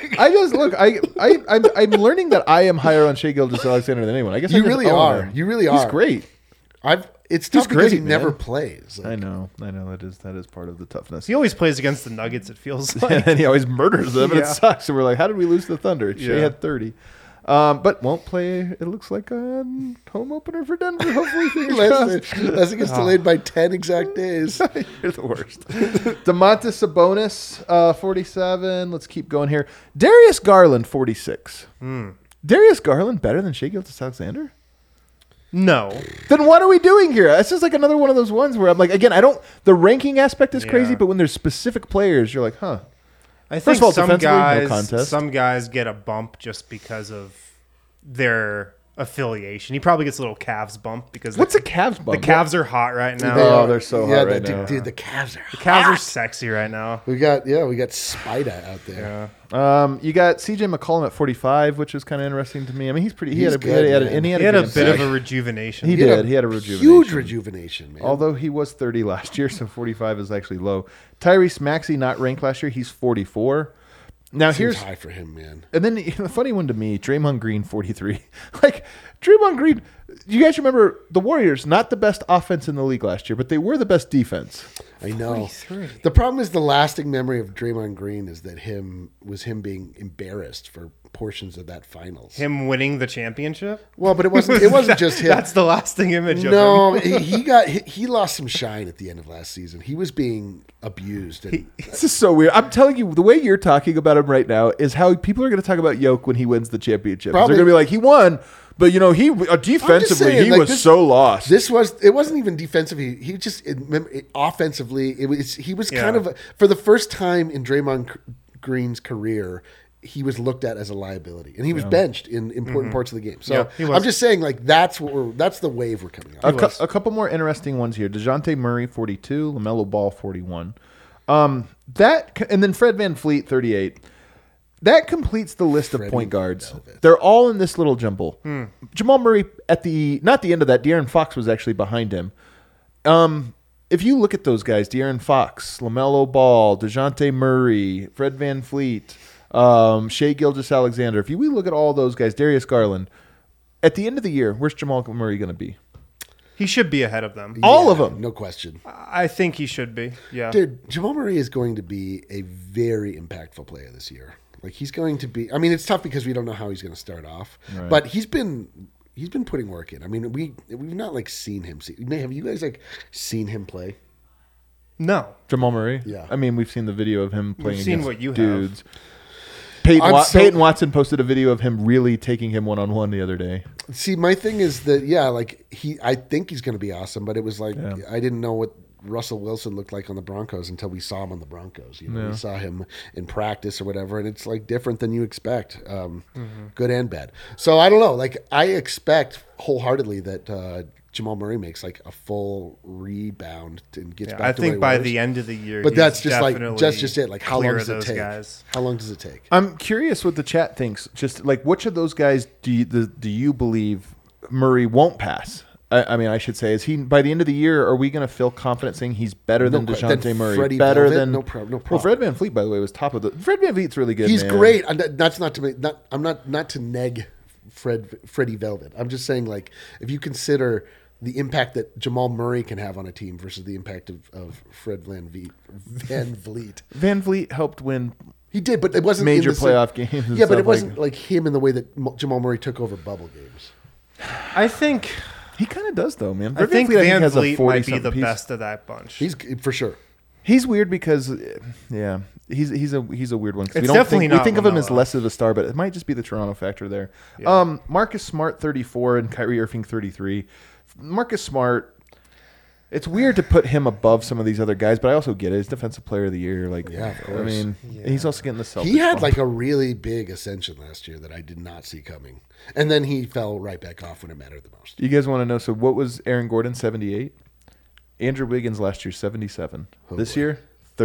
I'm learning that I am higher on Shai Gilgeous-Alexander than anyone. I guess You I just really own are. him. You really are. He's great. It's tough because he great, never man. plays. I know. That is part of the toughness. He always plays against the Nuggets, it feels like. And he always murders them, and it Yeah. sucks. And we're like, how did we lose to the Thunder? Shai Yeah. had 30. But won't play, it looks like, a home opener for Denver. Hopefully, fingers crossed. Unless it gets delayed by 10 exact days. You're the worst. DeMontis Sabonis, 47. Let's keep going here. Darius Garland, 46. Darius Garland better than Shai Gilgeous-Alexander? No. Then what are we doing here? This is like another one of those ones where I'm like, again, the ranking aspect is crazy, Yeah. but when there's specific players, you're like, huh. I First think of all, some defensively, no guys, contest. some guys get a bump just because of their affiliation. He probably gets a little Cavs bump because What's a Cavs bump? the Cavs are hot right now. Oh, they're so hot right dude, now. Dude, the Cavs are The Cavs are sexy right now. We got Spida out there. Yeah. You got CJ McCollum at 45, which is kind of interesting to me. I mean, he's pretty. He He's had a good, man. He had a bit of a rejuvenation. He did. He had a rejuvenation. Huge rejuvenation, man. Although he was 30 last year, so 45 is actually low. Tyrese Maxey not ranked last year. He's 44. Now Seems here's high for him, man. And then the funny one to me, Draymond Green, 43. Like, Draymond Green, you guys remember the Warriors, not the best offense in the league last year, but they were the best defense. I know. 43. The problem is the lasting memory of Draymond Green is that him being embarrassed for portions of that finals. Him winning the championship? Well, but it wasn't just him. That's the lasting image of him. No, he lost some shine at the end of last season. He was being abused. And This is so weird. I'm telling you, the way you're talking about him right now is how people are going to talk about Yoke when he wins the championship. They're Probably. going to be like, he won, but defensively, saying, he like, was so lost. it wasn't even defensively. He just offensively. He was kind of for the first time in Draymond Green's career. He was looked at as a liability, and he was benched in important parts of the game. So I'm just saying, like that's the wave we're coming on. A couple more interesting ones here. DeJounte Murray, 42. LaMelo Ball, 41. And then Fred VanVleet, 38. That completes the list of point guards. Velvet. They're all in this little jumble. Jamal Murray not the end of that. De'Aaron Fox was actually behind him. if you look at those guys, De'Aaron Fox, LaMelo Ball, DeJounte Murray, Fred VanVleet, Shai Gilgeous-Alexander, if we look at all those guys, Darius Garland, at the end of the year, where's Jamal Murray going to be? He should be ahead of them. All of them. No question. I think he should be. Yeah. Dude, Jamal Murray is going to be a very impactful player this year. Like he's going to be. I mean, it's tough because we don't know how he's going to start off. Right. But he's been putting work in. I mean, we've not like seen him. Have you guys like seen him play? No. Jamal Murray? Yeah. I mean, we've seen the video of him playing We've seen against what you dudes. have. Peyton Watson posted a video of him really taking him one-on-one the other day. See, my thing is that, I think he's going to be awesome, but it was like, I didn't know what Russell Wilson looked like on the Broncos until we saw him on the Broncos. We saw him in practice or whatever, and it's like different than you expect, good and bad. So I don't know. Like I expect wholeheartedly that Jamal Murray makes like a full rebound and gets back to I think by the end of the year. But that's just it. Like how long does it take? Guys. How long does it take? I'm curious what the chat thinks. Just like which of those guys do you believe Murray won't pass? I mean, I should say, is he by the end of the year? Are we going to feel confident saying he's better than DeJounte Murray? Freddie better Velvet? than No problem. Well, Fred VanVleet, by the way, was top of the. Fred VanVleet's really good. He's man. great. That's not to me. I'm not to neg Freddie Velvet. I'm just saying, like, if you consider the impact that Jamal Murray can have on a team versus the impact of Fred VanVleet. VanVleet helped win. He did, but it wasn't major playoff games. Yeah, but it wasn't like him in the way that Jamal Murray took over bubble games. I think he kind of does, though, man. I think VanVleet might be the best of that bunch. He's for sure. He's weird because, he's a weird one. We think of him as less of a star, but it might just be the Toronto factor there. Yeah. Marcus Smart 34 and Kyrie Irving 33. Marcus Smart, it's weird to put him above some of these other guys, but I also get it. He's Defensive Player of the Year. Like, of course. I mean, he's also getting the Celtics. He had like a really big ascension last year that I did not see coming, and then he fell right back off when it mattered the most. You guys want to know? So, what was Aaron Gordon 78? Andrew Wiggins last year 77. This year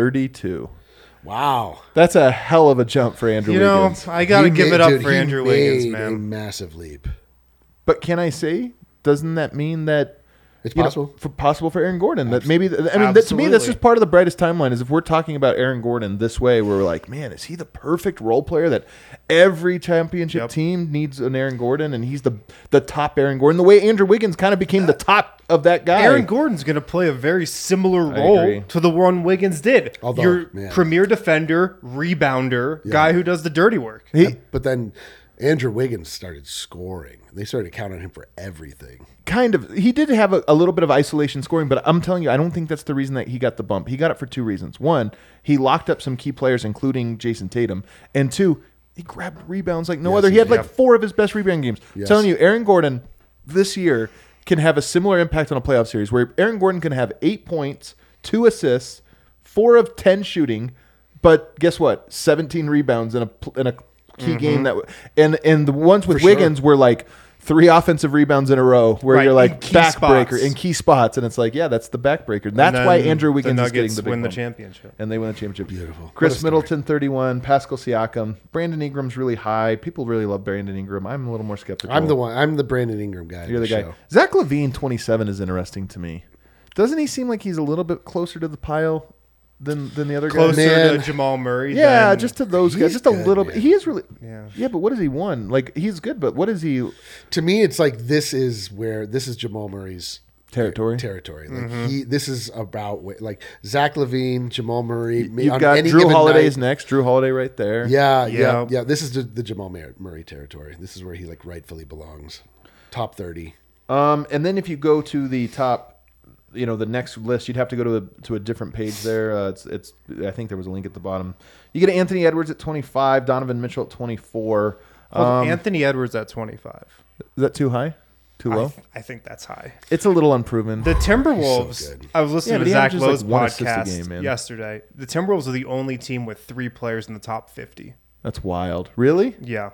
32. Wow, that's a hell of a jump for Andrew Wiggins. I got to give it up for Andrew Wiggins, man. A massive leap. But can I say? Doesn't that mean that it's possible possible for Aaron Gordon? That maybe to me that's just part of the brightest timeline. Is if we're talking about Aaron Gordon this way, we're like, man, is he the perfect role player that every championship team needs an Aaron Gordon, and he's the top Aaron Gordon. The way Andrew Wiggins kind of became the top of that guy. Aaron Gordon's going to play a very similar role to the one Wiggins did. Although, your premier defender, rebounder, guy who does the dirty work. But then Andrew Wiggins started scoring. They started counting him for everything. Kind of. He did have a little bit of isolation scoring, but I'm telling you, I don't think that's the reason that he got the bump. He got it for two reasons. One, he locked up some key players, including Jason Tatum. And two, he grabbed rebounds like no other. He had like 4 of his best rebound games. I'm telling you, Aaron Gordon this year can have a similar impact on a playoff series where Aaron Gordon can have 8 points, 2 assists, 4 of 10 shooting, but guess what? 17 rebounds in a key game and the ones with Wiggins were like 3 offensive rebounds in a row where you're like backbreaker in key spots, and it's like, that's the backbreaker. That's why Andrew Wiggins is getting the big win the bump. championship. And they win the championship. Beautiful. Chris Middleton 31, Pascal Siakam, Brandon Ingram's really high. People really love Brandon Ingram. I'm a little more skeptical. I'm the Brandon Ingram guy. You're the guy. Show. Zach LaVine 27 is interesting to me. Doesn't he seem like he's a little bit closer to the pile than the other guys? Closer to Jamal Murray. Yeah, just to those guys. Just a little bit. He is really. Yeah, but what has he won? Like, he's good, but what is he? To me, it's like this is Jamal Murray's territory. Like this is about like Zach LaVine, Jamal Murray. You've got Drew Holiday's next. Drew Holiday right there. Yeah. This is the Jamal Murray territory. This is where he like rightfully belongs. Top 30. And then if you go to the top. The next list, you'd have to go to a different page there. It's I think there was a link at the bottom. You get Anthony Edwards at 25, Donovan Mitchell at 24. Anthony Edwards at 25. Is that too high? Too low? I think that's high. It's a little unproven. The Timberwolves, so I was listening to Zach Lowe's podcast game, yesterday. The Timberwolves are the only team with 3 players in the top 50. That's wild. Really? Yeah.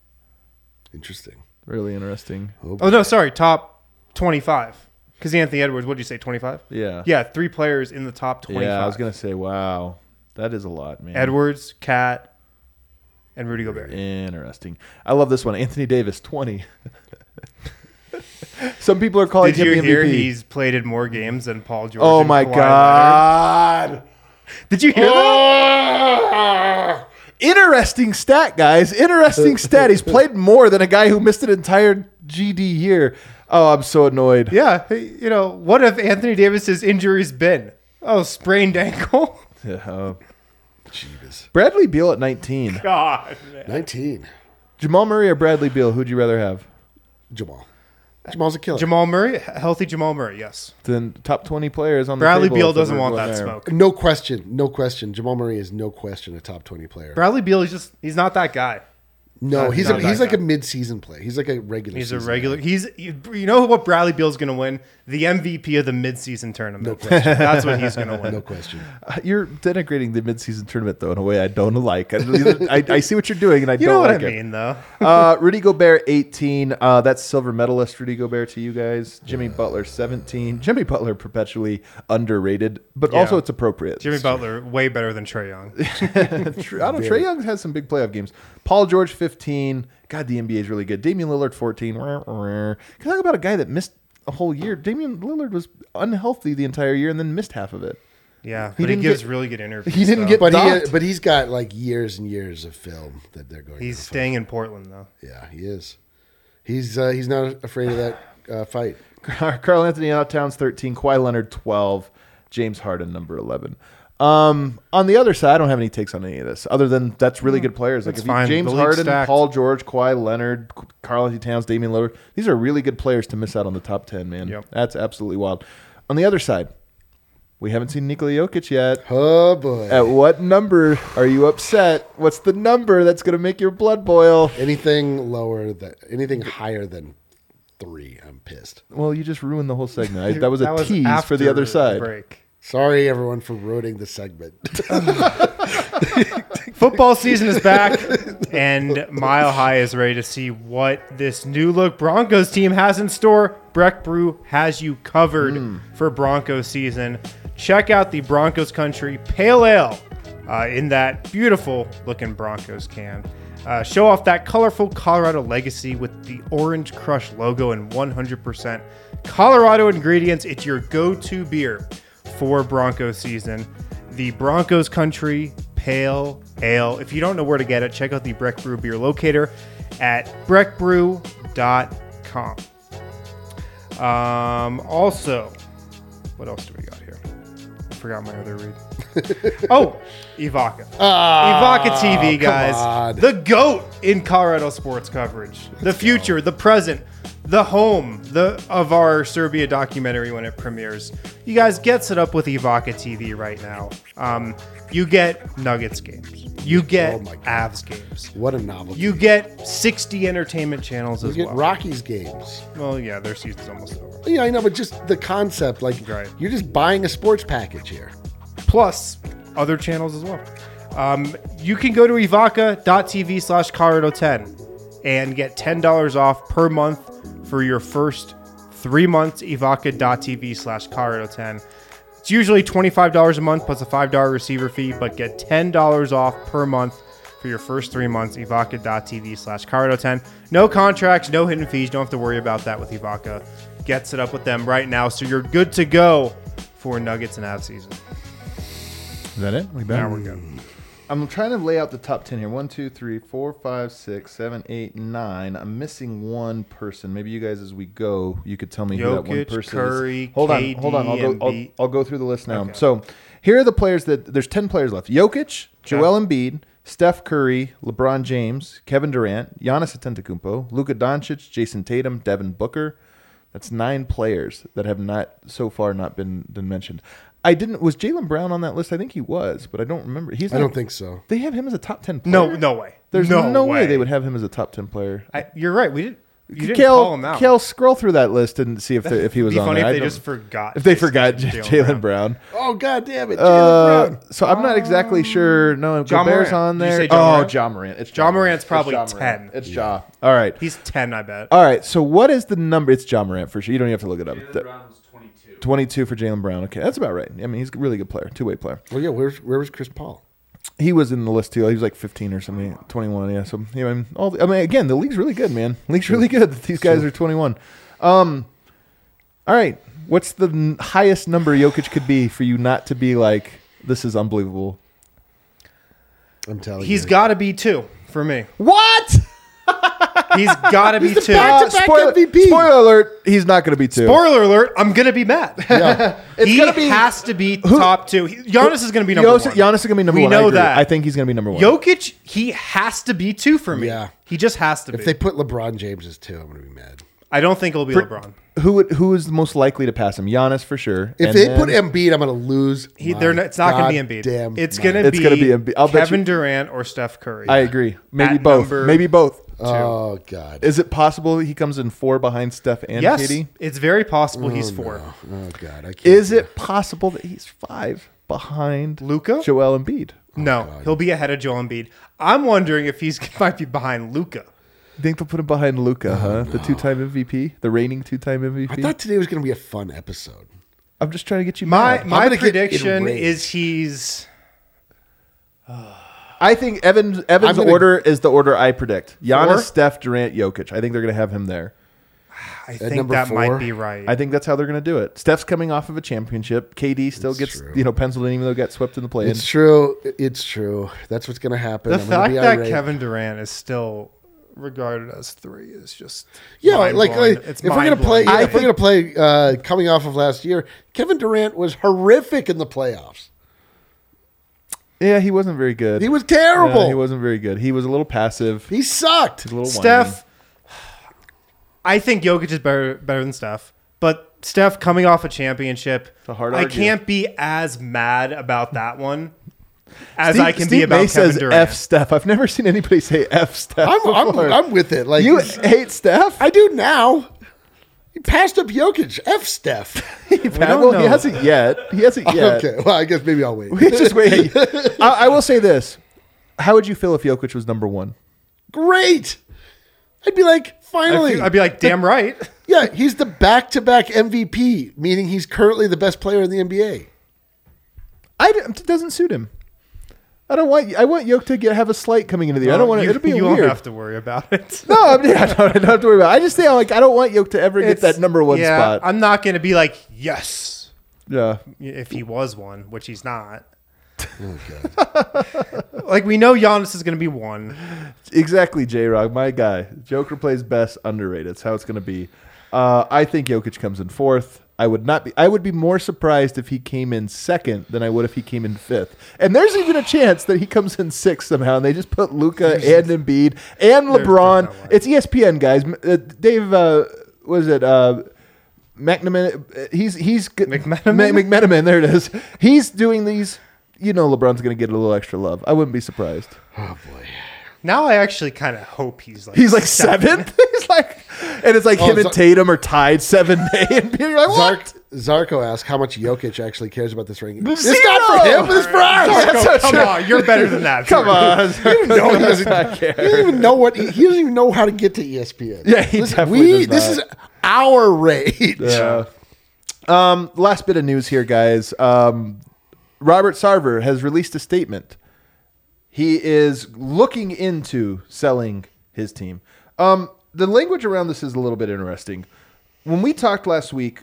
Interesting. Really interesting. Oh no, sorry, top 25. Because Anthony Edwards, what did you say, 25? Yeah. Yeah, 3 players in the top 25. Yeah, I was going to say, wow. That is a lot, man. Edwards, Cat, and Rudy Gobert. Interesting. I love this one. Anthony Davis, 20. Some people are calling him Did you the hear MVP. he's played in more games than Paul George? Oh and my Kawhi God. Leonard? Did you hear that? Interesting stat, guys. Interesting stat. He's played more than a guy who missed an entire GD year. Oh, I'm so annoyed. Yeah. You know, what have Anthony Davis's injuries been? Oh, sprained ankle? Yeah. Jeebus. Bradley Beal at 19. God, man. 19. Jamal Murray or Bradley Beal? Who'd you rather have? Jamal. Jamal's a killer. Jamal Murray? Healthy Jamal Murray, yes. Then top 20 players on the Bradley table. Beal if doesn't we're want going that there. smoke. No question. No question. Jamal Murray is no question a top 20 player. Bradley Beal is he's not that guy. No, he's not that like guy. a mid-season player. He's like a regular. He's a season regular. guy. You know what Bradley Beal's going to win? The MVP of the midseason tournament. No question. That's what he's going to win. No question. You're denigrating the midseason tournament, though, in a way I don't like. I see what you're doing, and I You don't know what like I it. mean, though. Rudy Gobert, 18. That's silver medalist Rudy Gobert to you guys. Jimmy Butler, 17. Jimmy Butler, perpetually underrated, but Yeah. also it's appropriate. Jimmy Butler, way better than Trae Young. I don't know. Trae Young has some big playoff games. Paul George, 15. God, the NBA is really good. Damian Lillard, 14. Can I talk about a guy that missed a whole year? Damian Lillard was unhealthy the entire year and then missed half of it. Yeah, He but he didn't gives get- really good interviews. he didn't though. get- But Docked. he's got like years and years of film that they're going. He's to staying in Portland, though. Yeah, he is. He's not afraid of that fight. Karl Anthony Towns, 13. Kawhi Leonard, 12. James Harden, number 11. On the other side, I don't have any takes on any of this, other than that's really good players. Like That's if you, fine. James The league's Harden, stacked. Paul George, Kawhi Leonard, Karl Anthony Towns, Damian Lillard. These are really good players to miss out on the top 10, man. Yep. That's absolutely wild. On the other side, we haven't seen Nikola Jokic yet. Oh boy! At what number are you upset? What's the number that's going to make your blood boil? Anything higher than 3, I'm pissed. Well, you just ruined the whole segment. That was a That tease for the after other side. break. Sorry, everyone, for ruining the segment. Football season is back, and Mile High is ready to see what this new look Broncos team has in store. Breck Brew has you covered for Broncos season. Check out the Broncos Country Pale Ale in that beautiful looking Broncos can. Show off that colorful Colorado legacy with the Orange Crush logo and 100% Colorado ingredients. It's your go-to beer for Broncos season. The Broncos Country Pale Ale. If you don't know where to get it, check out the Breck Brew beer locator at breckbrew.com. Also, what else do we got here? I forgot my other read. Oh, Ivaka. Ivaka TV, guys. on. The GOAT in Colorado sports coverage. The future, the present, the home of our Serbia documentary when it premieres. You guys get set up with Ivaka TV right now. You get Nuggets games. You get my God. Avs games. What a novelty. You get 60 entertainment channels as get well. Rockies games. Well, yeah, their season's almost over. Yeah, I know, but just the concept, like Right. you're just buying a sports package here. Plus other channels as well. You can go to Ivaka.tv/Colorado10 and get $10 off per month for your first 3 months. Ivaka.tv/Colorado10. It's usually $25 a month plus a $5 receiver fee, but get $10 off per month for your first 3 months. Ivaka.tv/Colorado10. No contracts, no hidden fees. Don't have to worry about that with Ivaka. Get set up with them right now so you're good to go for Nuggets and Avs season. Is that it? We back? Now we're good. I'm trying to lay out the top 10 here. 1, 2, 3, 4, 5, 6, 7, 8, 9. I'm missing one person. Maybe you guys, as we go, you could tell me who that one Jokic, person Curry, is. Hold on. KD, I'll go through the list now. Okay. So here are the players there's 10 players left. Jokic, Joel Embiid, Steph Curry, LeBron James, Kevin Durant, Giannis Antetokounmpo, Luka Doncic, Jason Tatum, Devin Booker. That's 9 players that have so far not been mentioned. Was Jaylen Brown on that list? I think he was, but I don't remember. I don't think so. They have him as a top 10 player? No way. There's no way they would have him as a top 10 player. You're right. You didn't call him out. Kel, scroll through that list and see if he was It'd be on funny there. if they just forgot. If they forgot Jaylen Brown. Oh, God damn it. Jaylen Brown. So I'm not exactly sure. No, Ja Gobert's Morant. on Did you there. say Ja Morant? Ja Morant. It's Ja Morant's probably It's Ja Morant. 10. It's Ja. All right. He's 10, I bet. All right. So what is the number? It's Ja Morant for sure. You don't even have to look it up. Jaylen Brown was 22. 22 for Jaylen Brown. Okay, that's about right. I mean, he's a really good player, two-way player. Well, yeah, where was Chris Paul? He was in the list too. He was like 15 or something, 21. Yeah. So again, the league's really good, man. The league's really good. These guys are 21. All right. What's the highest number Jokic could be for you not to be like, this is unbelievable? I'm telling you. He's got to be 2 for me. What? He's got to be 2. back-to-back MVP. Spoiler alert, he's not going to be 2. Spoiler alert, I'm going to be mad. Yeah. He has to be top 2. Giannis is going to be number 1. Giannis is going to be number 1. We know that. I think he's going to be number 1. Jokic, he has to be 2 for me. Yeah. He just has to be. If they put LeBron James as 2, I'm going to be mad. I don't think it'll be LeBron. Who is the most likely to pass him? Giannis for sure. If they put Embiid, I'm going to lose. It's not going to be Embiid. It's going to be Embiid. Kevin Durant or Steph Curry. I agree. Maybe At both. Maybe both. Oh, God. Is it possible he comes in 4 behind Steph and Yes, KD? it's very possible he's 4. No. Oh, God. I can't. Is it possible that he's 5 behind Luka? Joel Embiid? No, he'll be ahead of Joel Embiid. I'm wondering if he's might be behind Luka. You think they'll put him behind Luka, huh? The 2-time MVP? The reigning 2-time MVP? I thought today was going to be a fun episode. I'm just trying to get you My mad. prediction is he's... I think Evan's order is the order I predict. Giannis, 4? Steph, Durant, Jokic. I think they're going to have him there. I think number that 4? might be right. I think that's how they're going to do it. Steph's coming off of a championship. KD still gets penciled in, even though he got swept in the play-in. It's true. It's true. That's what's going to happen. The I'm gonna fact be that irate. Kevin Durant is still regarded as 3 is just like mind-blowing. if we're gonna play, mind-blowing. if we're gonna play, coming off of last year, Kevin Durant was horrific in the playoffs. Yeah, he wasn't very good. He was terrible. Yeah, he wasn't very good. He was a little passive. He sucked. A little Steph, I think Jokic is better than Steph, but Steph coming off a championship, a hard I argue. can't be as mad about that one as I can Steve be about May Kevin says Durant. F Steph. I've never seen anybody say F Steph. I'm with it. Like You hate Steph? I do now. He passed up Jokic. F Steph. don't know. He hasn't yet. Okay. Well, I guess maybe I'll wait. Just wait. I will say this. How would you feel if Jokic was number 1? Great. I'd be like, finally. I'd be like, damn right. Yeah, he's the back-to-back MVP, meaning he's currently the best player in the NBA. It doesn't suit him. I want Jokic to have a slight coming into the year. I don't want it. It'll be you weird. won't have to worry about it. No, I don't have to worry about it. I just say I don't want Jokic to ever get that number 1 spot. I'm not going to be like, yes, Yeah. if he was 1, which he's not. Oh, God. Like, we know Giannis is going to be 1. Exactly, J-Rock, my guy. Joker plays best, underrated. That's how it's going to be. I think Jokic comes in 4th. I would be more surprised if he came in 2nd than I would if he came in 5th. And there's even a chance that he comes in 6th somehow, and they just put Luka and Embiid and LeBron. no way. It's ESPN, guys. Dave, was it McMenamin? He's McMenamin. There it is. He's doing these. LeBron's going to get a little extra love. I wouldn't be surprised. Oh, boy. Now I actually kind of hope he's like 7th. He's like, and it's like him and Tatum are tied 7-8, and you're like, what? Zarko asked how much Jokic actually cares about this ring. It's Zero! not for him, but it's for us. Come on, you're better than that. Come on. He doesn't even know what he doesn't even know how to get to ESPN. Yeah, he definitely does This not. is our rage. Yeah. Last bit of news here, guys. Robert Sarver has released a statement. He is looking into selling his team. The language around this is a little bit interesting. When we talked last week,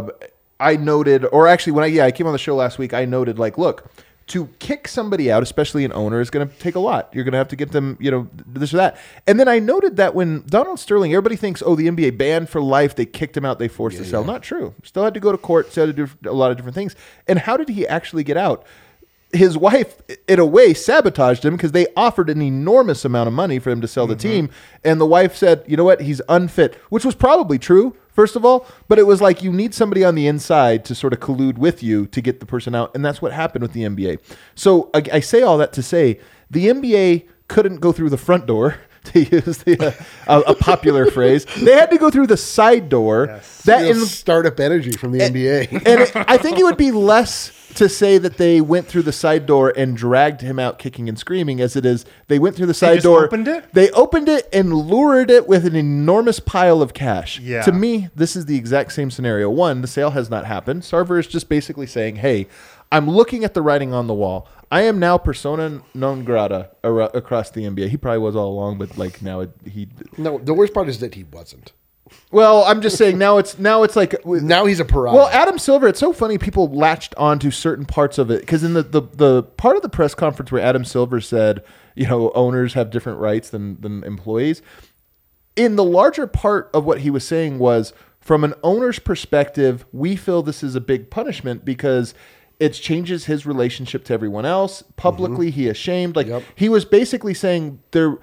I noted, or actually when I came on the show last week, I noted look, to kick somebody out, especially an owner, is going to take a lot. You're going to have to get them, this or that. And then I noted that when Donald Sterling, everybody thinks, the NBA banned for life. They kicked him out. They forced to sell. Not true. Still had to go to court. Still had to do a lot of different things. And how did he actually get out? His wife, in a way, sabotaged him because they offered an enormous amount of money for him to sell the team. And the wife said, you know what? He's unfit, which was probably true, first of all. But it was like you need somebody on the inside to sort of collude with you to get the person out. And that's what happened with the NBA. So I say all that to say the NBA couldn't go through the front door, to use a popular phrase. They had to go through the side door. Yes. That startup energy from the NBA. And I think it would be less to say that they went through the side door and dragged him out kicking and screaming as it is they went through the side door. Opened it? They opened it and lured it with an enormous pile of cash. Yeah. To me, this is the exact same scenario. One, the sale has not happened. Sarver is just basically saying, hey, I'm looking at the writing on the wall. I am now persona non grata across the NBA. He probably was all along, but now he... No, the worst part is that he wasn't. Well, I'm just saying now it's like now he's a pariah. Well, Adam Silver, it's so funny people latched onto certain parts of it because in the part of the press conference where Adam Silver said, owners have different rights than employees. In the larger part of what he was saying was, from an owner's perspective, we feel this is a big punishment because it changes his relationship to everyone else. Publicly, he is shamed. He was basically saying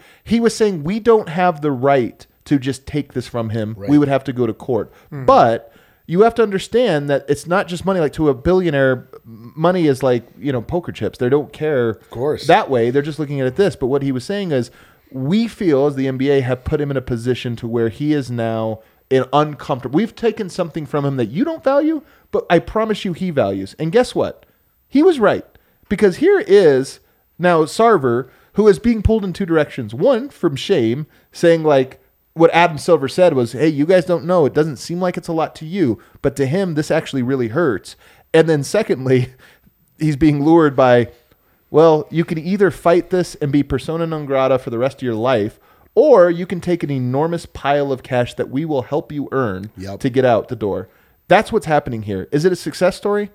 we don't have the right to just take this from him. Right. We would have to go to court. Mm-hmm. But you have to understand that it's not just money. Like to a billionaire, money is like, poker chips. They don't care of course. That way. They're just looking at it this. But what he was saying is we feel as the NBA have put him in a position to where he is now uncomfortable. We've taken something from him that you don't value, but I promise you he values. And guess what? He was right. Because here is now Sarver, who is being pulled in two directions. One, from shame, saying like, what Adam Silver said was, hey, you guys don't know. It doesn't seem like it's a lot to you, but to him, this actually really hurts. And then secondly, he's being lured by, well, you can either fight this and be persona non grata for the rest of your life, or you can take an enormous pile of cash that we will help you earn to get out the door. That's what's happening here. Is it a success story?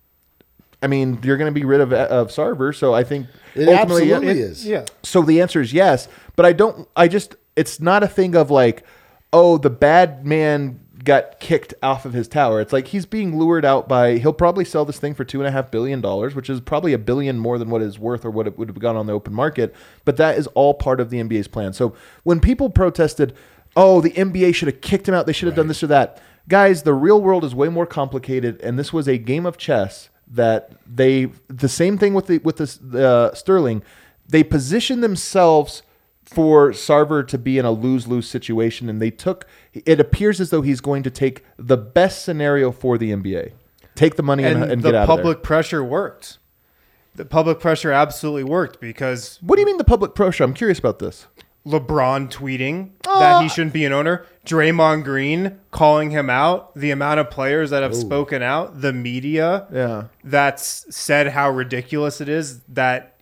I mean, you're going to be rid of Sarver, so I think it absolutely is. Yeah. So the answer is yes, but it's not a thing of like, oh, the bad man got kicked off of his tower. It's like he's being lured out by, he'll probably sell this thing for $2.5 billion, which is probably $1 billion more than what it's worth or what it would have gone on the open market. But that is all part of the NBA's plan. So when people protested, oh, the NBA should have kicked him out, they should have done this or that. Guys, the real world is way more complicated, and this was a game of chess that the same thing with the Sterling, they positioned themselves for Sarver to be in a lose-lose situation, and it appears as though he's going to take the best scenario for the NBA. Take the money and get out of there. The public pressure worked. The public pressure absolutely worked because... What do you mean the public pressure? I'm curious about this. LeBron tweeting that he shouldn't be an owner. Draymond Green calling him out. The amount of players that have spoken out. The media that's said how ridiculous it is that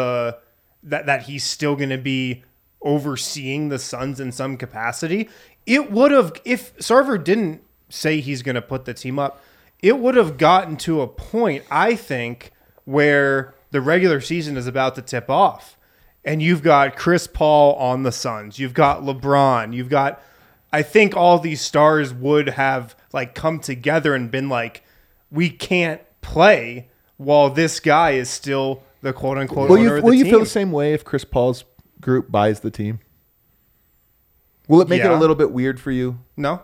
that he's still going to be overseeing the Suns in some capacity. It would have, if Sarver didn't say he's going to put the team up, it would have gotten to a point, I think, where the regular season is about to tip off. And you've got Chris Paul on the Suns. You've got LeBron. You've got, I think all these stars would have like come together and been like, we can't play while this guy is still the quote unquote owner of the team. Will you feel the same way if Chris Paul's group buys the team? Will it make it a little bit weird for you? No.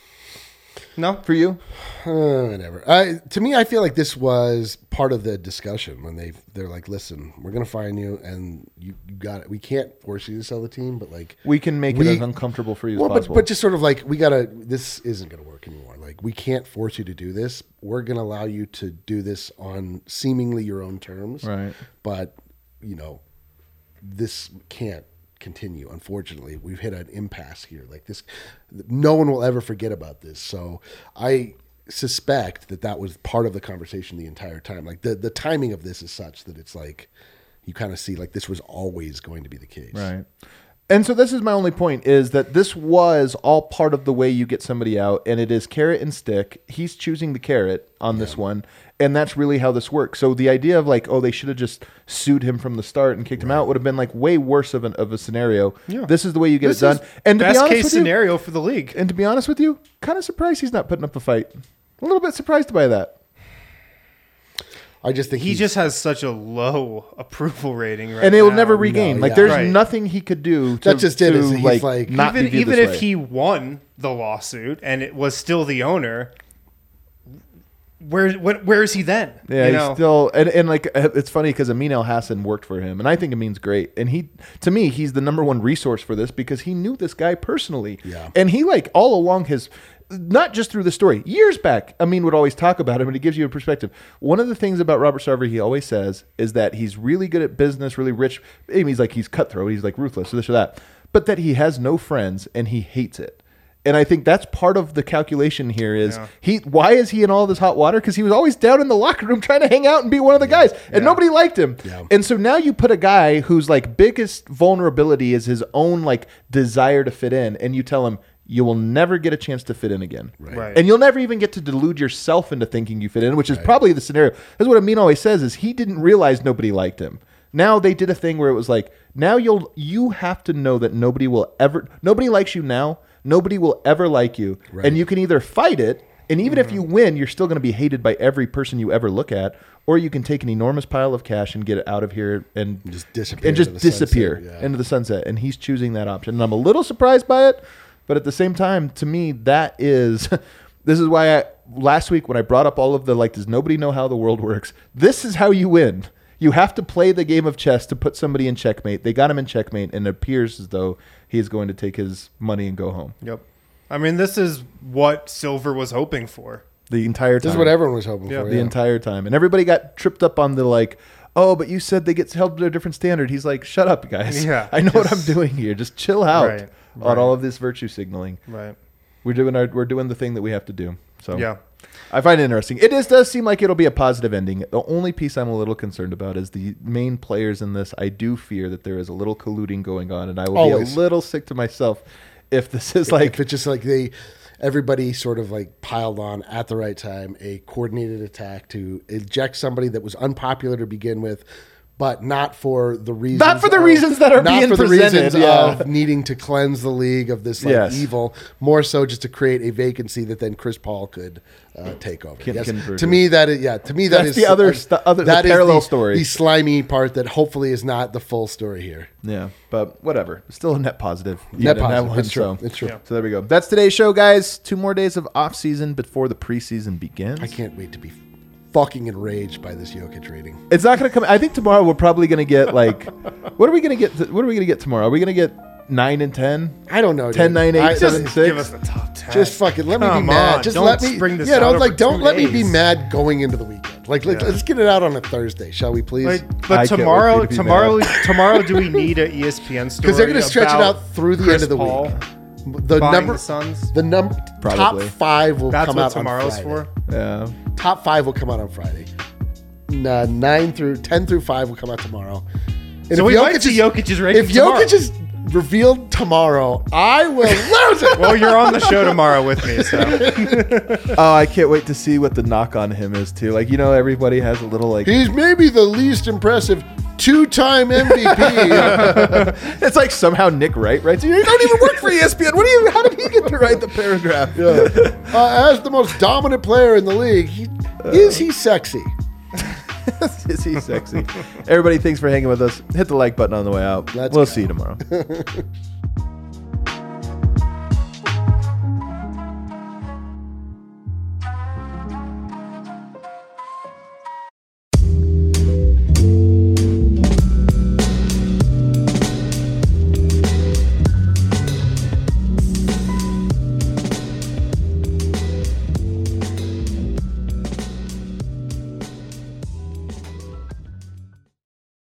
For you? Whatever. To me, I feel like this was part of the discussion when they're like, listen, we're going to fine you and you got it. We can't force you to sell the team, but like we can make it as uncomfortable for you as possible. But just sort of like, this isn't going to work anymore. Like we can't force you to do this. We're going to allow you to do this on seemingly your own terms. Right. But, this can't continue. Unfortunately, we've hit an impasse here. Like this, no one will ever forget about this. So I suspect that was part of the conversation the entire time. Like the timing of this is such that it's like you kind of see like this was always going to be the case. Right. And so this is my only point, is that this was all part of the way you get somebody out, and it is carrot and stick. He's choosing the carrot on this one, and that's really how this works. So the idea of like, oh, they should have just sued him from the start and kicked him out would have been like way worse of a scenario. Yeah. This is the way you get it done. And to be honest case scenario for the league. And to be honest with you, kind of surprised he's not putting up a fight. A little bit surprised by that. I just think he just has such a low approval rating right now. And it will never regain. There's nothing he could do to, that's just it. He's like not even if he won the lawsuit and it was still the owner, where is he then? Yeah, he's still and like it's funny because Amin Elhassan worked for him, and I think Amin's great. And he's the number one resource for this because he knew this guy personally. Yeah, and he like all along not just through the story. Years back, Amin would always talk about him, and it gives you a perspective. One of the things about Robert Sarver he always says is that he's really good at business, really rich. He's cutthroat, he's like ruthless, or this or that. But that he has no friends, and he hates it. And I think that's part of the calculation here is why is he in all this hot water? Because he was always down in the locker room trying to hang out and be one of the guys, and nobody liked him. Yeah. And so now you put a guy whose like biggest vulnerability is his own like desire to fit in, and you tell him, you will never get a chance to fit in again. Right. And you'll never even get to delude yourself into thinking you fit in, which is probably the scenario. That's what Amin always says, is he didn't realize nobody liked him. Now they did a thing where it was like, now you have to know that nobody likes you now. Nobody will ever like you. Right. And you can either fight it, and even if you win, you're still going to be hated by every person you ever look at, or you can take an enormous pile of cash and get it out of here and just disappear into the sunset. And he's choosing that option. And I'm a little surprised by it, but at the same time, to me, this is why last week when I brought up all of the, like, does nobody know how the world works? This is how you win. You have to play the game of chess to put somebody in checkmate. They got him in checkmate, and it appears as though he is going to take his money and go home. Yep. I mean, this is what Silver was hoping for. The entire time. This is what everyone was hoping for. The entire time. And everybody got tripped up on the, like, oh, but you said they get held to a different standard. He's like, shut up, guys. Yeah, I know what I'm doing here. Just chill out on all of this virtue signaling. Right. We're doing the thing that we have to do. So yeah. I find it interesting. It does seem like it'll be a positive ending. The only piece I'm a little concerned about is the main players in this. I do fear that there is a little colluding going on, and I will be a little sick to myself if this is like... If it's just like everybody sort of like piled on at the right time, a coordinated attack to eject somebody that was unpopular to begin with, but not for the reasons... Not for the reasons that are being presented. Of needing to cleanse the league of this evil, more so just to create a vacancy that then Chris Paul could take over. To me, that is the parallel story. The slimy part that hopefully is not the full story here. Yeah, but whatever. It's still a net positive. It's true. It's true. So there we go. That's today's show, guys. 2 more days of off season before the preseason begins. I can't wait to be fucking enraged by this Jokic rating. It's not going to come. I think tomorrow we're probably going to get like, what are we going to get? What are we going to get tomorrow? Are we going to get 9 and 10? I don't know. 10, 9, 8, 7, 6. Give us the top 10. Just fucking let me be mad. Just let me bring this. Don't let me be mad going into the weekend. Let's get it out on a Thursday, shall we, please? But tomorrow, do we need an ESPN story? Because they're going to stretch it out through the end of the week. The top 5 will come out on Friday. That's what tomorrow's for? Yeah. Top 5 will come out on Friday. 10 through 5 will come out tomorrow. And so we might see Jokic's rating tomorrow. If Jokic is revealed tomorrow, I will lose it. Well, you're on the show tomorrow with me, so. Oh, I can't wait to see what the knock on him is, too. Like, everybody has a little, like... He's maybe the least impressive 2-time MVP. It's like somehow Nick Wright writes, you don't even work for ESPN. How did he get to write the paragraph? As the most dominant player in the league, is he sexy? Is he sexy? Everybody, thanks for hanging with us. Hit the like button on the way out. We'll see you tomorrow.